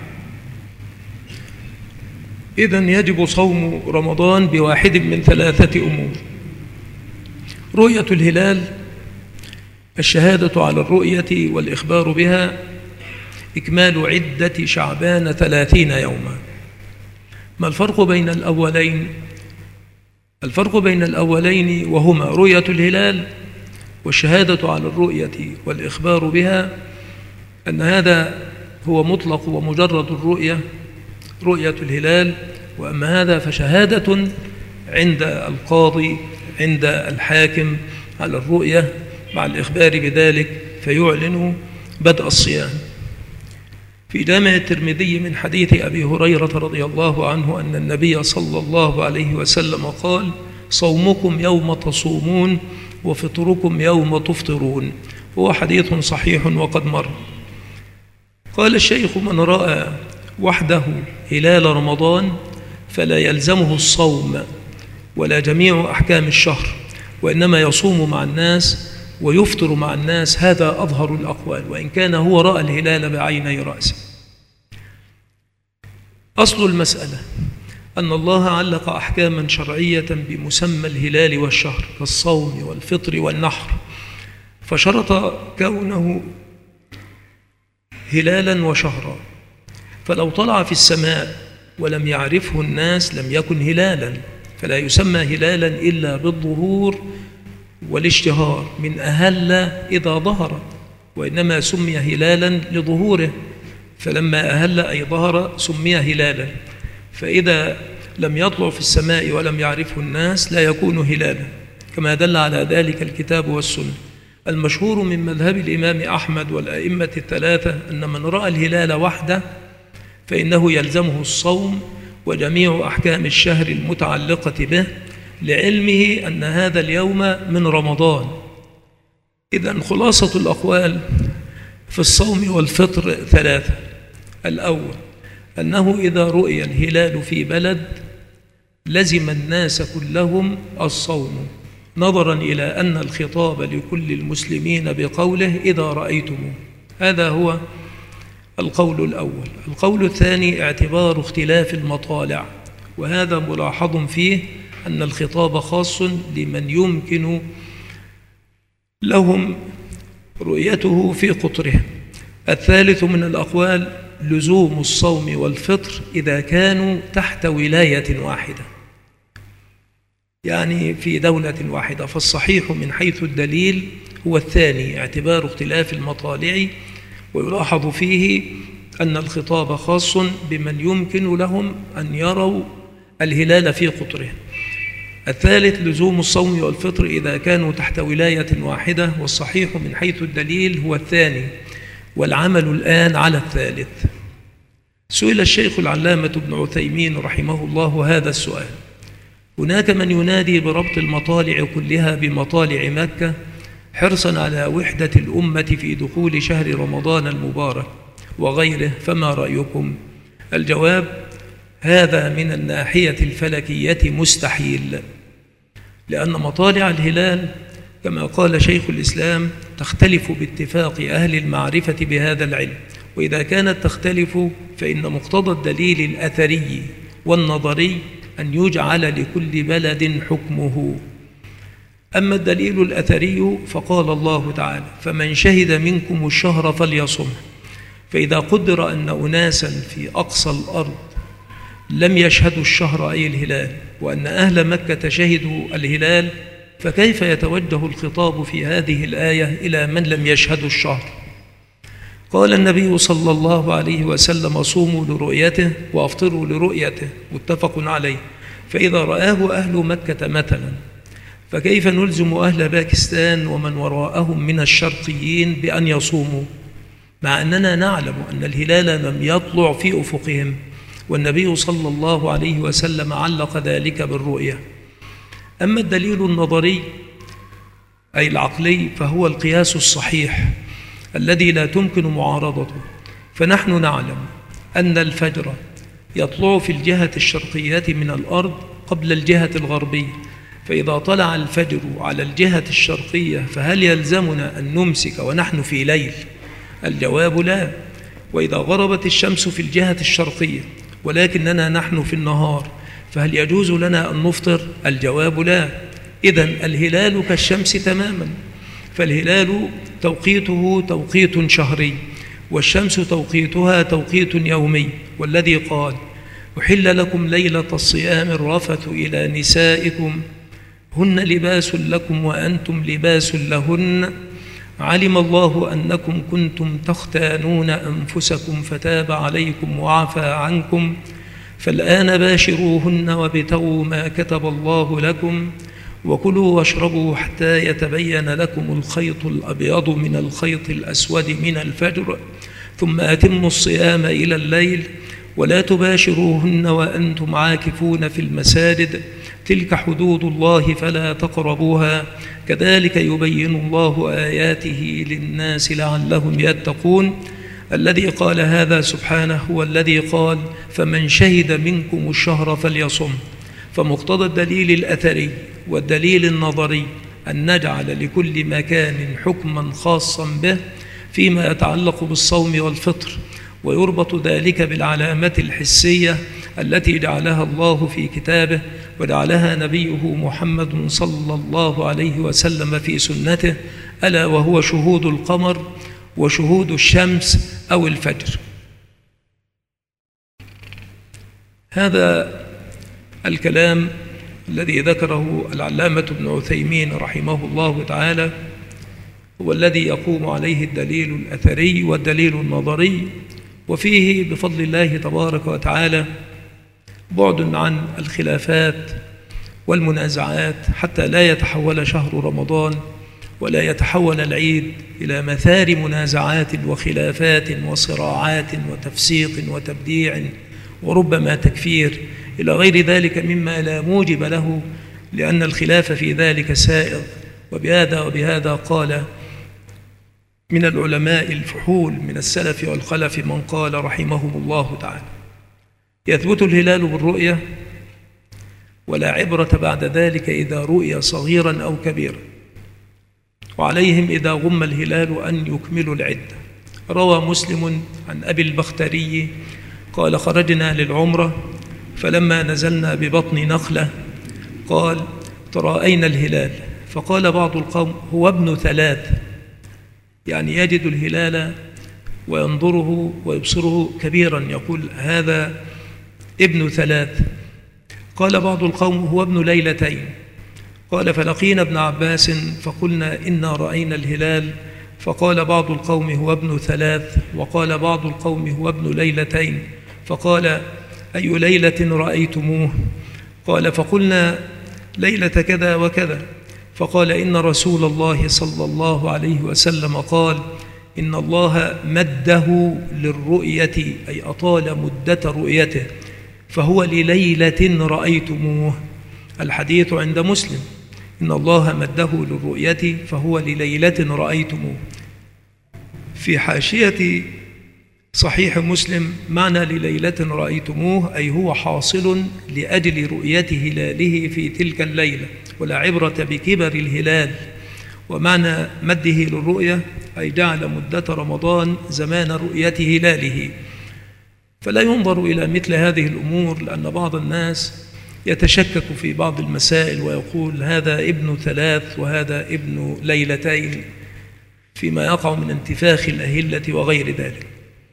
إذن يجب صوم رمضان بواحد من 3 أمور: رؤية الهلال، الشهادة على الرؤية والإخبار بها، إكمال عدة شعبان 30 يوما. ما الفرق بين الأولين؟ الفرق بين الأولين وهما رؤية الهلال والشهادة على الرؤية والإخبار بها أن هذا هو مطلق ومجرد الرؤية، رؤية الهلال، وأما هذا فشهادة عند القاضي عند الحاكم على الرؤية مع الإخبار بذلك فيعلن بدء الصيام. في جامع الترمذي من حديث أبي هريرة رضي الله عنه أن النبي صلى الله عليه وسلم قال: صومكم يوم تصومون وفطركم يوم تفطرون، هو حديث صحيح وقد مر. قال الشيخ: من رأى وحده هلال رمضان فلا يلزمه الصوم ولا جميع أحكام الشهر، وإنما يصوم مع الناس ويفطر مع الناس. هذا أظهر الأقوال، وإن كان هو رأى الهلال بعيني رأسه. أصل المسألة أن الله علق أحكاما شرعية بمسمى الهلال والشهر كالصوم والفطر والنحر، فشرط كونه هلالا وشهرا، فلو طلع في السماء ولم يعرفه الناس لم يكن هلالا، فلا يسمى هلالا إلا بالظهور والاشتهار من أهل إذا ظهر، وإنما سمي هلالا لظهوره، فلما أهل أي ظهر سمي هلالا. فإذا لم يطلع في السماء ولم يعرفه الناس لا يكون هلالا، كما دل على ذلك الكتاب والسنة. المشهور من مذهب الإمام أحمد والأئمة الثلاثة أن من رأى الهلال وحده فإنه يلزمه الصوم وجميع أحكام الشهر المتعلقة به، لعلمه أن هذا اليوم من رمضان. إذن خلاصة الأقوال في الصوم والفطر ثلاثة: الأول أنه إذا رؤي الهلال في بلد لزم الناس كلهم الصوم، نظرا إلى أن الخطاب لكل المسلمين بقوله إذا رأيتموه. هذا هو القول الأول. القول الثاني اعتبار اختلاف المطالع، وهذا ملاحظ فيه أن الخطاب خاص لمن يمكن لهم رؤيته في قطره. الثالث من الأقوال لزوم الصوم والفطر إذا كانوا تحت ولاية واحدة، يعني في دولة واحدة، فالصحيح من حيث الدليل هو الثاني اعتبار اختلاف المطالع، ويلاحظ فيه أن الخطاب خاص بمن يمكن لهم أن يروا الهلال في قطره. الثالث لزوم الصوم والفطر إذا كانوا تحت ولاية واحدة، والصحيح من حيث الدليل هو الثاني، والعمل الآن على الثالث. سئل الشيخ العلامة ابن عثيمين رحمه الله هذا السؤال: هناك من ينادي بربط المطالع كلها بمطالع مكة حرصا على وحدة الأمة في دخول شهر رمضان المبارك وغيره، فما رأيكم؟ الجواب: هذا من الناحية الفلكية مستحيل، لأن مطالع الهلال كما قال شيخ الإسلام تختلف باتفاق أهل المعرفة بهذا العلم، وإذا كانت تختلف فإن مقتضى الدليل الأثري والنظري أن يجعل لكل بلد حكمه. أما الدليل الأثري فقال الله تعالى: فمن شهد منكم الشهر فليصمه. فإذا قدر أن أناسا في أقصى الأرض لم يشهدوا الشهر أي الهلال، وأن أهل مكة شهدوا الهلال، فكيف يتوجه الخطاب في هذه الآية إلى من لم يشهدوا الشهر؟ قال النبي صلى الله عليه وسلم: صوموا لرؤيته وأفطروا لرؤيته، متفق عليه. فإذا رآه أهل مكة مثلا، فكيف نلزم أهل باكستان ومن وراءهم من الشرقيين بأن يصوموا، مع أننا نعلم أن الهلال لم يطلع في أفقهم، والنبي صلى الله عليه وسلم علق ذلك بالرؤية. أما الدليل النظري أي العقلي فهو القياس الصحيح الذي لا تمكن معارضته. فنحن نعلم أن الفجر يطلع في الجهة الشرقية من الأرض قبل الجهة الغربية، فإذا طلع الفجر على الجهة الشرقية فهل يلزمنا أن نمسك ونحن في ليل؟ الجواب لا. وإذا غربت الشمس في الجهة الشرقية ولكننا نحن في النهار فهل يجوز لنا أن نفطر؟ الجواب لا. إذن الهلال كالشمس تماما، فالهلال توقيته توقيت شهري، والشمس توقيتها توقيت يومي. والذي قال: أحل لكم ليلة الصيام الرفث إلى نسائكم هن لباس لكم وأنتم لباس لهن، علم الله أنكم كنتم تختانون أنفسكم فتاب عليكم وعفى عنكم، فالآن باشروهن وابتغوا ما كتب الله لكم، وكلوا واشربوا حتى يتبين لكم الخيط الأبيض من الخيط الأسود من الفجر، ثم أتموا الصيام إلى الليل، ولا تباشروهن وأنتم عاكفون في المساجد، تلك حدود الله فلا تقربوها، كذلك يبين الله آياته للناس لعلهم يتقون. الذي قال هذا سبحانه هو الذي قال: فمن شهد منكم الشهر فليصم. فمقتضى الدليل الأثري والدليل النظري أن نجعل لكل مكان حكما خاصا به فيما يتعلق بالصوم والفطر، ويربط ذلك بالعلامات الحسية التي جعلها الله في كتابه وجعلها نبيه محمد صلى الله عليه وسلم في سنته، ألا وهو شهود القمر وشهود الشمس أو الفجر. هذا الكلام الذي ذكره العلامة ابن عثيمين رحمه الله تعالى هو الذي يقوم عليه الدليل الأثري والدليل النظري، وفيه بفضل الله تبارك وتعالى بعد عن الخلافات والمنازعات حتى لا يتحول شهر رمضان ولا يتحول العيد إلى مثار منازعات وخلافات وصراعات وتفسيق وتبديع وربما تكفير إلى غير ذلك مما لا موجب له، لأن الخلاف في ذلك سائغ. وبهذا قال من العلماء الفحول من السلف والخلف من قال رحمهم الله تعالى: يثبت الهلال بالرؤية ولا عبرة بعد ذلك إذا رؤي صغيرا أو كبيرا، وعليهم إذا غم الهلال أن يكملوا العدة. روى مسلم عن أبي البختري قال: خرجنا للعمرة فلما نزلنا ببطن نخلة قال: تراءينا الهلال، فقال بعض القوم: هو ابن 3، يعني يجد الهلال وينظره ويبصره كبيرا، يقول هذا ابن 3. قال بعض القوم: هو ابن 2 ليلة. قال: فلقينا ابن عباس فقلنا إنا رأينا الهلال، فقال بعض القوم: هو ابن 3، وقال بعض القوم: هو ابن 2 ليلة. فقال: أي ليلة رأيتموه؟ قال: فقلنا ليلة كذا وكذا. فقال: إن رسول الله صلى الله عليه وسلم قال: إن الله مده للرؤية، أي أطال مدة رؤيته، فهو لليلة رأيتموه. الحديث عند مسلم: إن الله مده للرؤية فهو لليلة رأيتموه. في حاشية صحيح مسلم: معنى لليلة رأيتموه أي هو حاصل لأجل رؤية هلاله في تلك الليلة، ولا عبرة بكبر الهلال. ومعنى مده للرؤية أي جعل مدة رمضان زمان رؤية هلاله. فلا ينظر إلى مثل هذه الأمور، لأن بعض الناس يتشكك في بعض المسائل ويقول هذا ابن 3 وهذا ابن 2 ليلة، فيما يقع من انتفاخ الأهلة وغير ذلك.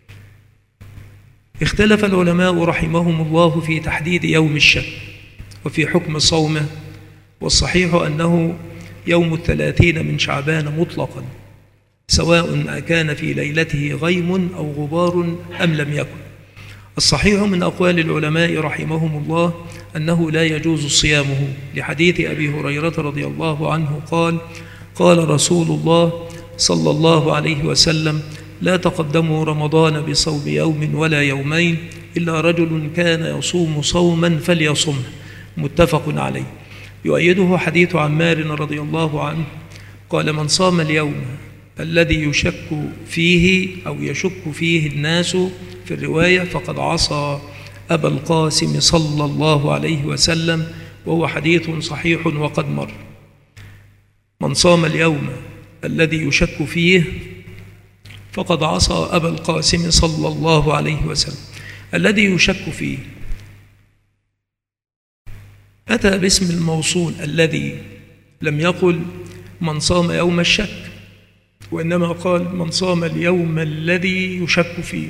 اختلف العلماء رحمهم الله في تحديد يوم الشك وفي حكم صومه، والصحيح أنه يوم 30 من شعبان مطلقا، سواء أكان في ليلته غيم أو غبار أم لم يكن. الصحيح من أقوال العلماء رحمهم الله أنه لا يجوز صيامه، لحديث أبي هريرة رضي الله عنه قال: قال رسول الله صلى الله عليه وسلم: لا تقدموا رمضان بصوم يوم ولا يومين إلا رجل كان يصوم صوما فليصمه، متفق عليه. يؤيده حديث عمار رضي الله عنه قال: من صام اليوم الذي يشك فيه أو يشك فيه الناس في الرواية فقد عصى أبا القاسم صلى الله عليه وسلم، وهو حديث صحيح وقد مر. من صام اليوم الذي يشك فيه فقد عصى أبا القاسم صلى الله عليه وسلم. الذي يشك فيه أتى باسم الموصول الذي، لم يقل من صام يوم الشك، وإنما قال من صام اليوم الذي يشك فيه،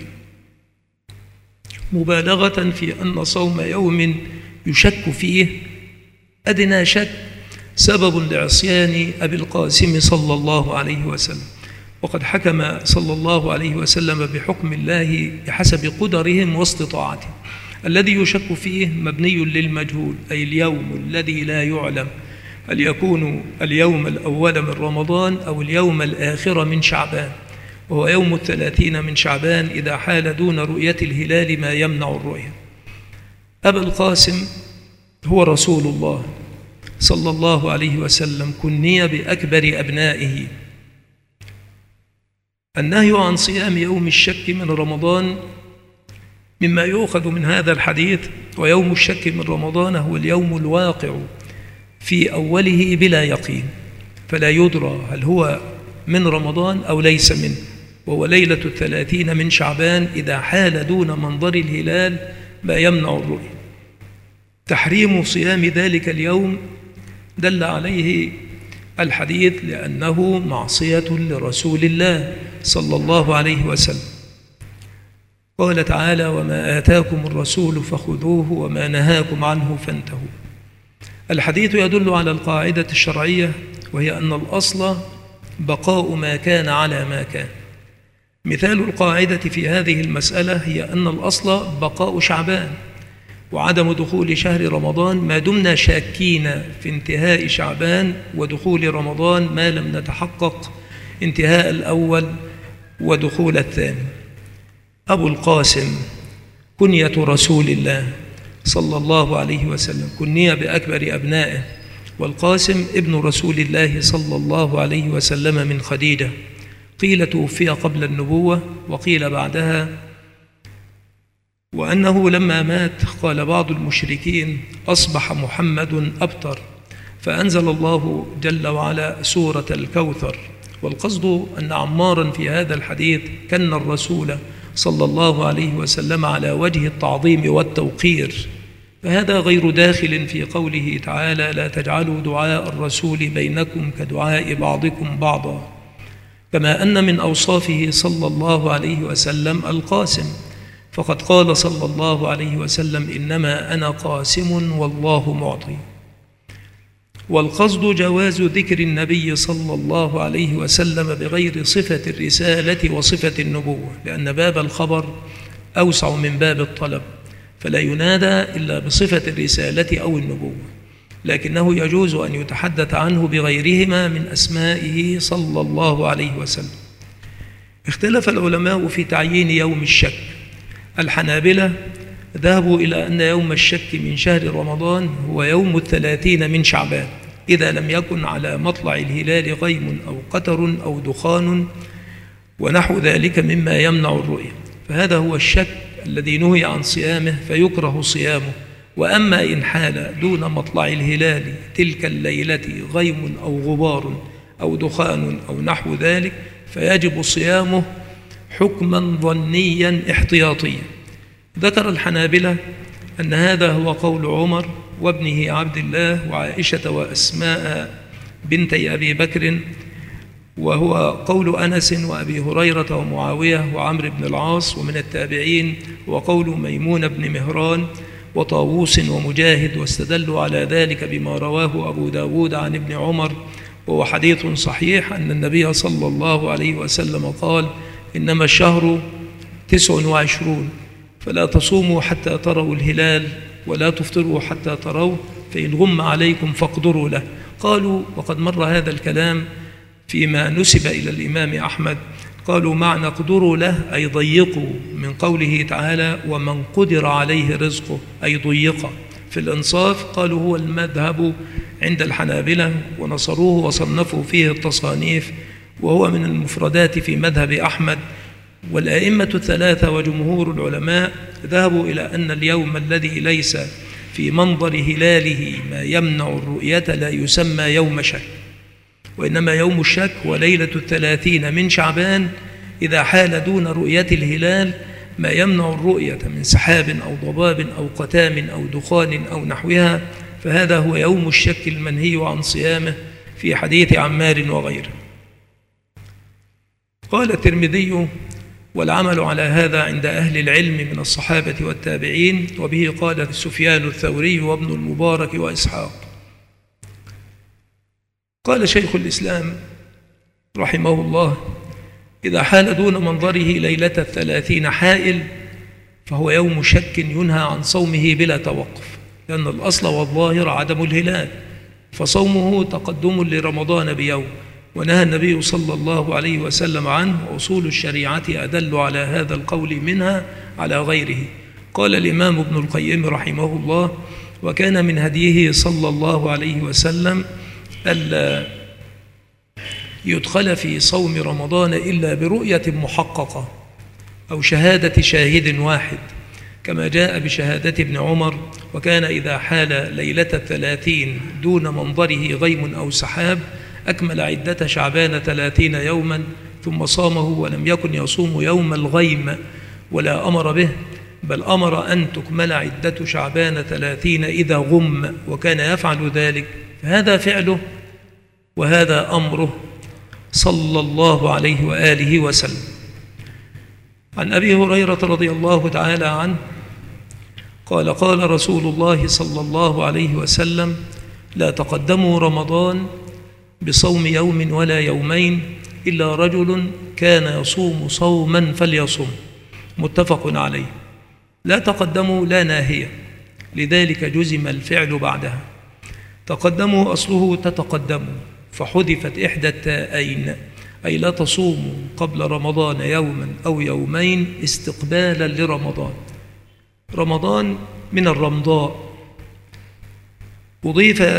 مبالغة في أن صوم يوم يشك فيه أدنى شك سبب لعصيان أبي القاسم صلى الله عليه وسلم. وقد حكم صلى الله عليه وسلم بحكم الله بحسب قدرهم واستطاعتهم. الذي يشك فيه مبني للمجهول، أي اليوم الذي لا يعلم هل يكون اليوم الأول من رمضان أو اليوم الآخر من شعبان، وهو يوم 30 من شعبان إذا حال دون رؤية الهلال ما يمنع الرؤية. أبا القاسم هو رسول الله صلى الله عليه وسلم، كني بأكبر أبنائه. النهي عن صيام يوم الشك من رمضان مما يؤخذ من هذا الحديث، ويوم الشك من رمضان هو اليوم الواقع في أوله بلا يقين، فلا يدرى هل هو من رمضان أو ليس منه، وهو ليلة 30 من شعبان إذا حال دون منظر الهلال ما يمنع الرؤية. تحريم صيام ذلك اليوم دل عليه الحديث لأنه معصية لرسول الله صلى الله عليه وسلم. قال تعالى: وما آتاكم الرسول فخذوه وما نهاكم عنه فانتهوا. الحديث يدل على القاعدة الشرعية، وهي أن الأصل بقاء ما كان على ما كان. مثال القاعدة في هذه المسألة هي أن الأصل بقاء شعبان وعدم دخول شهر رمضان ما دمنا شاكين في انتهاء شعبان ودخول رمضان ما لم نتحقق انتهاء الأول ودخول الثاني. أبو القاسم كنية رسول الله صلى الله عليه وسلم، كني بأكبر أبنائه، والقاسم ابن رسول الله صلى الله عليه وسلم من خديجة. قيل توفي قبل النبوة وقيل بعدها، وأنه لما مات قال بعض المشركين: أصبح محمد أبتر، فأنزل الله جل وعلا سورة الكوثر. والقصد أن عمارا في هذا الحديث كن الرسول صلى الله عليه وسلم على وجه التعظيم والتوقير، فهذا غير داخل في قوله تعالى: لا تجعلوا دعاء الرسول بينكم كدعاء بعضكم بعضا، كما أن من أوصافه صلى الله عليه وسلم القاسم، فقد قال صلى الله عليه وسلم: إنما أنا قاسم والله معطي. والقصد جواز ذكر النبي صلى الله عليه وسلم بغير صفة الرسالة وصفة النبوة، لأن باب الخبر أوسع من باب الطلب، فلا ينادى إلا بصفة الرسالة أو النبوة، لكنه يجوز أن يتحدث عنه بغيرهما من أسمائه صلى الله عليه وسلم. اختلف العلماء في تعيين يوم الشك. الحنابلة ذهبوا إلى أن يوم الشك من شهر رمضان هو يوم 30 من شعبان، إذا لم يكن على مطلع الهلال غيم أو قتر أو دخان ونحو ذلك مما يمنع الرؤية، فهذا هو الشك الذي نهي عن صيامه فيكره صيامه. وأما إن حال دون مطلع الهلال تلك الليلة غيم أو غبار أو دخان أو نحو ذلك فيجب صيامه حكما ظنيا احتياطيا. ذكر الحنابلة أن هذا هو قول عمر وابنه عبد الله وعائشة وأسماء بنتي أبي بكر، وهو قول أنس وأبي هريرة ومعاوية وعمرو بن العاص، ومن التابعين وقول ميمون بن مهران وطاووس ومجاهد، واستدلوا على ذلك بما رواه أبو داود عن ابن عمر، وهو حديث صحيح أن النبي صلى الله عليه وسلم قال: إنما الشهر 29 فلا تصوموا حتى تروا الهلال ولا تفطروا حتى تروه، فإن غم عليكم فاقدروا له. قالوا وقد مر هذا الكلام فيما نسب إلى الإمام أحمد، قالوا معنى اقدروا له أي ضيقوا، من قوله تعالى: ومن قدر عليه رزقه أي ضيق. في الإنصاف قالوا هو المذهب عند الحنابلة ونصروه وصنفوا فيه التصانيف، وهو من المفردات في مذهب أحمد. والأئمة الثلاثة وجمهور العلماء ذهبوا إلى أن اليوم الذي ليس في منظر هلاله ما يمنع الرؤية لا يسمى يوم شك، وإنما يوم الشك هو ليلة 30 من شعبان، إذا حال دون رؤية الهلال ما يمنع الرؤية من سحاب أو ضباب أو قتام أو دخان أو نحوها، فهذا هو يوم الشك المنهي عن صيامه في حديث عمار وغيره. قال الترمذي: والعمل على هذا عند أهل العلم من الصحابة والتابعين، وبه قال سفيان الثوري وابن المبارك وإسحاق. قال شيخ الإسلام رحمه الله: إذا حال دون منظره ليلة 30 حائل فهو يوم شك ينهى عن صومه بلا توقف، لأن الأصل والظاهر عدم الهلال، فصومه تقدم لرمضان بيوم، ونهى النبي صلى الله عليه وسلم عنه، وأصول الشريعة أدل على هذا القول منها على غيره. قال الإمام ابن القيم رحمه الله: وكان من هديه صلى الله عليه وسلم ألا يدخل في صوم رمضان إلا برؤية محققة أو شهادة شاهد واحد، كما جاء بشهادة ابن عمر: وكان إذا حال ليلة 30 دون منظره غيم أو سحاب أكمل عدة شعبان 30 يوما ثم صامه، ولم يكن يصوم يوم الغيم ولا أمر به، بل أمر أن تكمل عدة شعبان 30 إذا غم، وكان يفعل ذلك، فهذا فعله وهذا أمره، صلى الله عليه وآله وسلم. عن أبي هريرة رضي الله تعالى عنه قال: قال رسول الله صلى الله عليه وسلم: لا تقدموا رمضان بصوم يوم ولا يومين إلا رجل كان يصوم صوما فليصم. متفق عليه. لا تقدموا لا ناهية، لذلك جزم الفعل بعدها. تقدموا أصله تتقدموا، فحذفت إحدى التاءين، أي لا تصوموا قبل رمضان يوما أو يومين استقبالا لرمضان. رمضان من الرمضاء، أضيف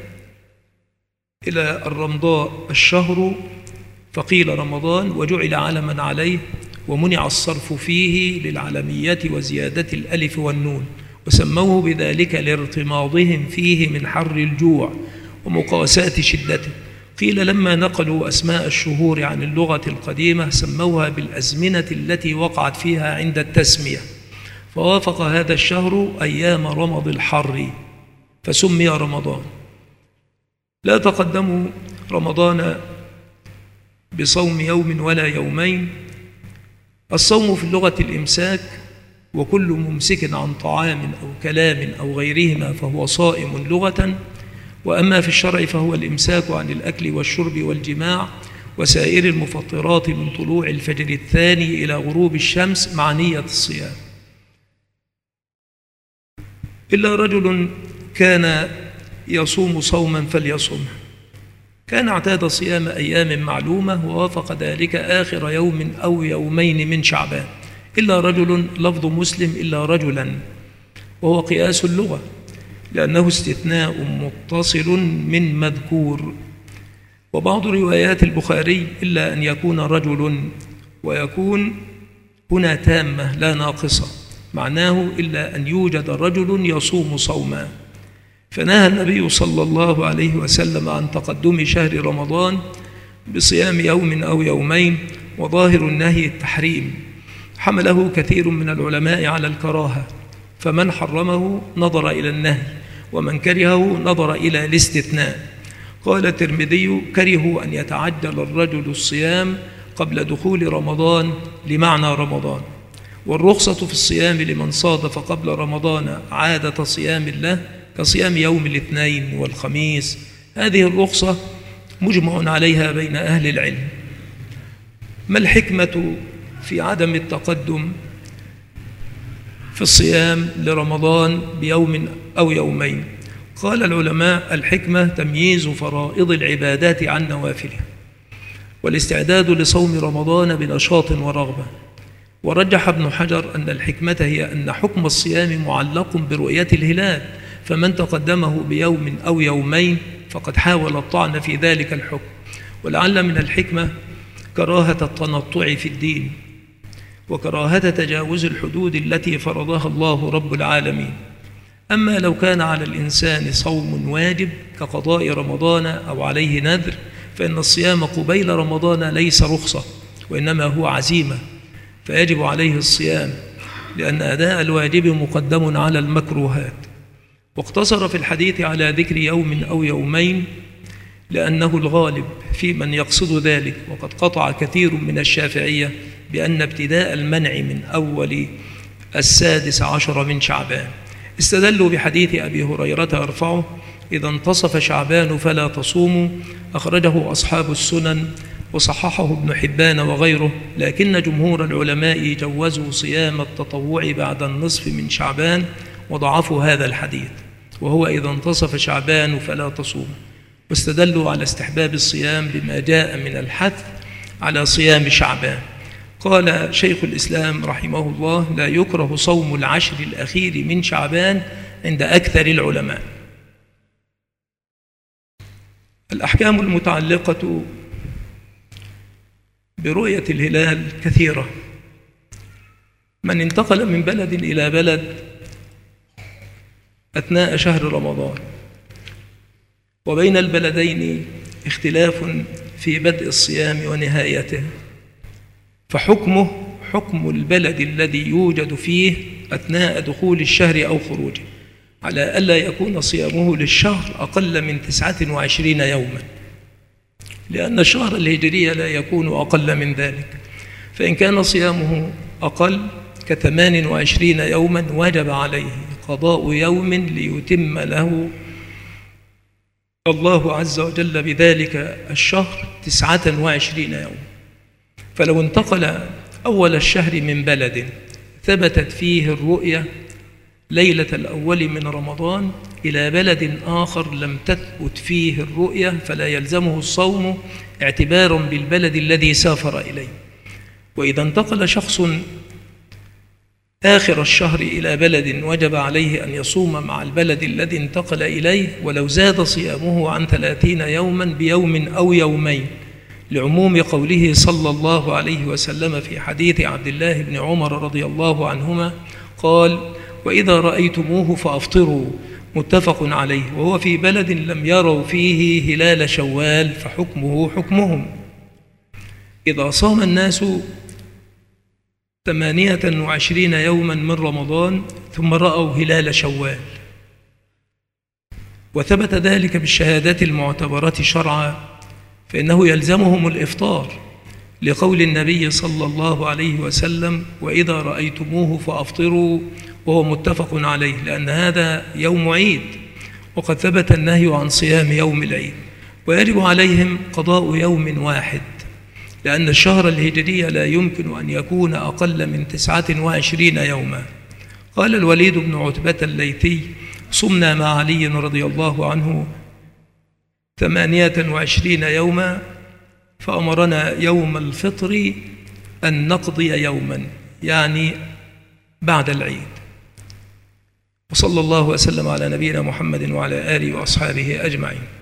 إلى الرمضاء الشهر فقيل رمضان، وجعل علما عليه، ومنع الصرف فيه للعلمية وزيادة الألف والنون، وسموه بذلك لارتماضهم فيه من حر الجوع ومقاساة شدته. قيل لما نقلوا أسماء الشهور عن اللغة القديمة سموها بالأزمنة التي وقعت فيها عند التسمية، فوافق هذا الشهر أيام رمض الحر فسمي رمضان. لا تقدموا رمضان بصوم يوم ولا يومين. الصوم في اللغة الإمساك، وكل ممسك عن طعام أو كلام أو غيرهما فهو صائم لغة، وأما في الشرع فهو الإمساك عن الأكل والشرب والجماع وسائر المفطرات من طلوع الفجر الثاني إلى غروب الشمس مع نية الصيام. إلا رجل كان يصوم صوما فليصم، كان اعتاد صيام أيام معلومة ووافق ذلك آخر يوم أو يومين من شعبان. إلا رجل لفظ مسلم إلا رجلا، وهو قياس اللغة لأنه استثناء متصل من مذكور. وبعض روايات البخاري إلا أن يكون رجل، ويكون هنا تامة لا ناقصة، معناه إلا أن يوجد رجل يصوم صوما. فنهى النبي صلى الله عليه وسلم عن تقدم شهر رمضان بصيام يوم أو يومين، وظاهر النهي التحريم، حمله كثير من العلماء على الكراهة، فمن حرمه نظر إلى النهي، ومن كرهه نظر إلى الاستثناء. قال الترمذي: كرهوا أن يتعجل الرجل الصيام قبل دخول رمضان لمعنى رمضان. والرخصة في الصيام لمن صادف قبل رمضان عادة صيام له كصيام يوم الاثنين والخميس. هذه الرخصة مجمع عليها بين أهل العلم. ما الحكمة في عدم التقدم في الصيام لرمضان بيوم أو يومين؟ قال العلماء: الحكمة تمييز فرائض العبادات عن نوافلها، والاستعداد لصوم رمضان بنشاط ورغبة. ورجح ابن حجر أن الحكمة هي أن حكم الصيام معلق برؤية الهلال، فمن تقدمه بيوم أو يومين فقد حاول الطعن في ذلك الحكم. ولعل من الحكمة كراهة التنطع في الدين، وكراهة تجاوز الحدود التي فرضها الله رب العالمين. أما لو كان على الإنسان صوم واجب كقضاء رمضان أو عليه نذر، فإن الصيام قبيل رمضان ليس رخصة، وإنما هو عزيمة، فيجب عليه الصيام، لأن أداء الواجب مقدم على المكروهات. واقتصر في الحديث على ذكر يوم أو يومين لأنه الغالب في من يقصد ذلك، وقد قطع كثير من الشافعية بأن ابتداء المنع من أول 16 من شعبان. استدلوا بحديث أبي هريرة يرفعه: إذا انتصف شعبان فلا تصوموا، أخرجه أصحاب السنن وصححه ابن حبان وغيره، لكن جمهور العلماء جوزوا صيام التطوع بعد النصف من شعبان وضعفوا هذا الحديث، وهو إذا انتصف شعبان فلا تصوموا، واستدلوا على استحباب الصيام بما جاء من الحث على صيام شعبان. قال شيخ الإسلام رحمه الله: لا يكره صوم العشر الأخير من شعبان عند أكثر العلماء. الأحكام المتعلقة برؤية الهلال كثيرة. من انتقل من بلد إلى بلد أثناء شهر رمضان، وبين البلدين اختلاف في بدء الصيام ونهايته، فحكمه حكم البلد الذي يوجد فيه أثناء دخول الشهر أو خروجه، على ألا يكون صيامه للشهر أقل من 29 يوما، لأن الشهر الهجري لا يكون أقل من ذلك، فإن كان صيامه أقل ك28 يوما وجب عليه قضاء يوم ليتم له الله عز وجل بذلك الشهر 29 يوم. فلو انتقل أول الشهر من بلد ثبتت فيه الرؤية ليلة الأول من رمضان إلى بلد آخر لم تثبت فيه الرؤية، فلا يلزمه الصوم اعتبارا بالبلد الذي سافر إليه. وإذا انتقل شخص آخر الشهر إلى بلد وجب عليه أن يصوم مع البلد الذي انتقل إليه، ولو زاد صيامه عن 30 يوما بيوم أو يومين، لعموم قوله صلى الله عليه وسلم في حديث عبد الله بن عمر رضي الله عنهما قال: وإذا رأيتموه فأفطروا، متفق عليه، وهو في بلد لم يروا فيه هلال شوال فحكمه حكمهم. إذا صام الناس 28 يوما من رمضان ثم رأوا هلال شوال وثبت ذلك بالشهادات المعتبرة شرعا، فإنه يلزمهم الإفطار لقول النبي صلى الله عليه وسلم: وإذا رأيتموه فأفطروا، وهو متفق عليه، لأن هذا يوم عيد وقد ثبت النهي عن صيام يوم العيد، ويجب عليهم قضاء يوم واحد، لأن الشهر الهجري لا يمكن أن يكون أقل من 29 يوما. قال الوليد بن عتبة الليثي: صمنا مع علي رضي الله عنه 28 يوما، فأمرنا يوم الفطر أن نقضي يوما، يعني بعد العيد. وصلى الله وسلم على نبينا محمد وعلى آله وأصحابه أجمعين.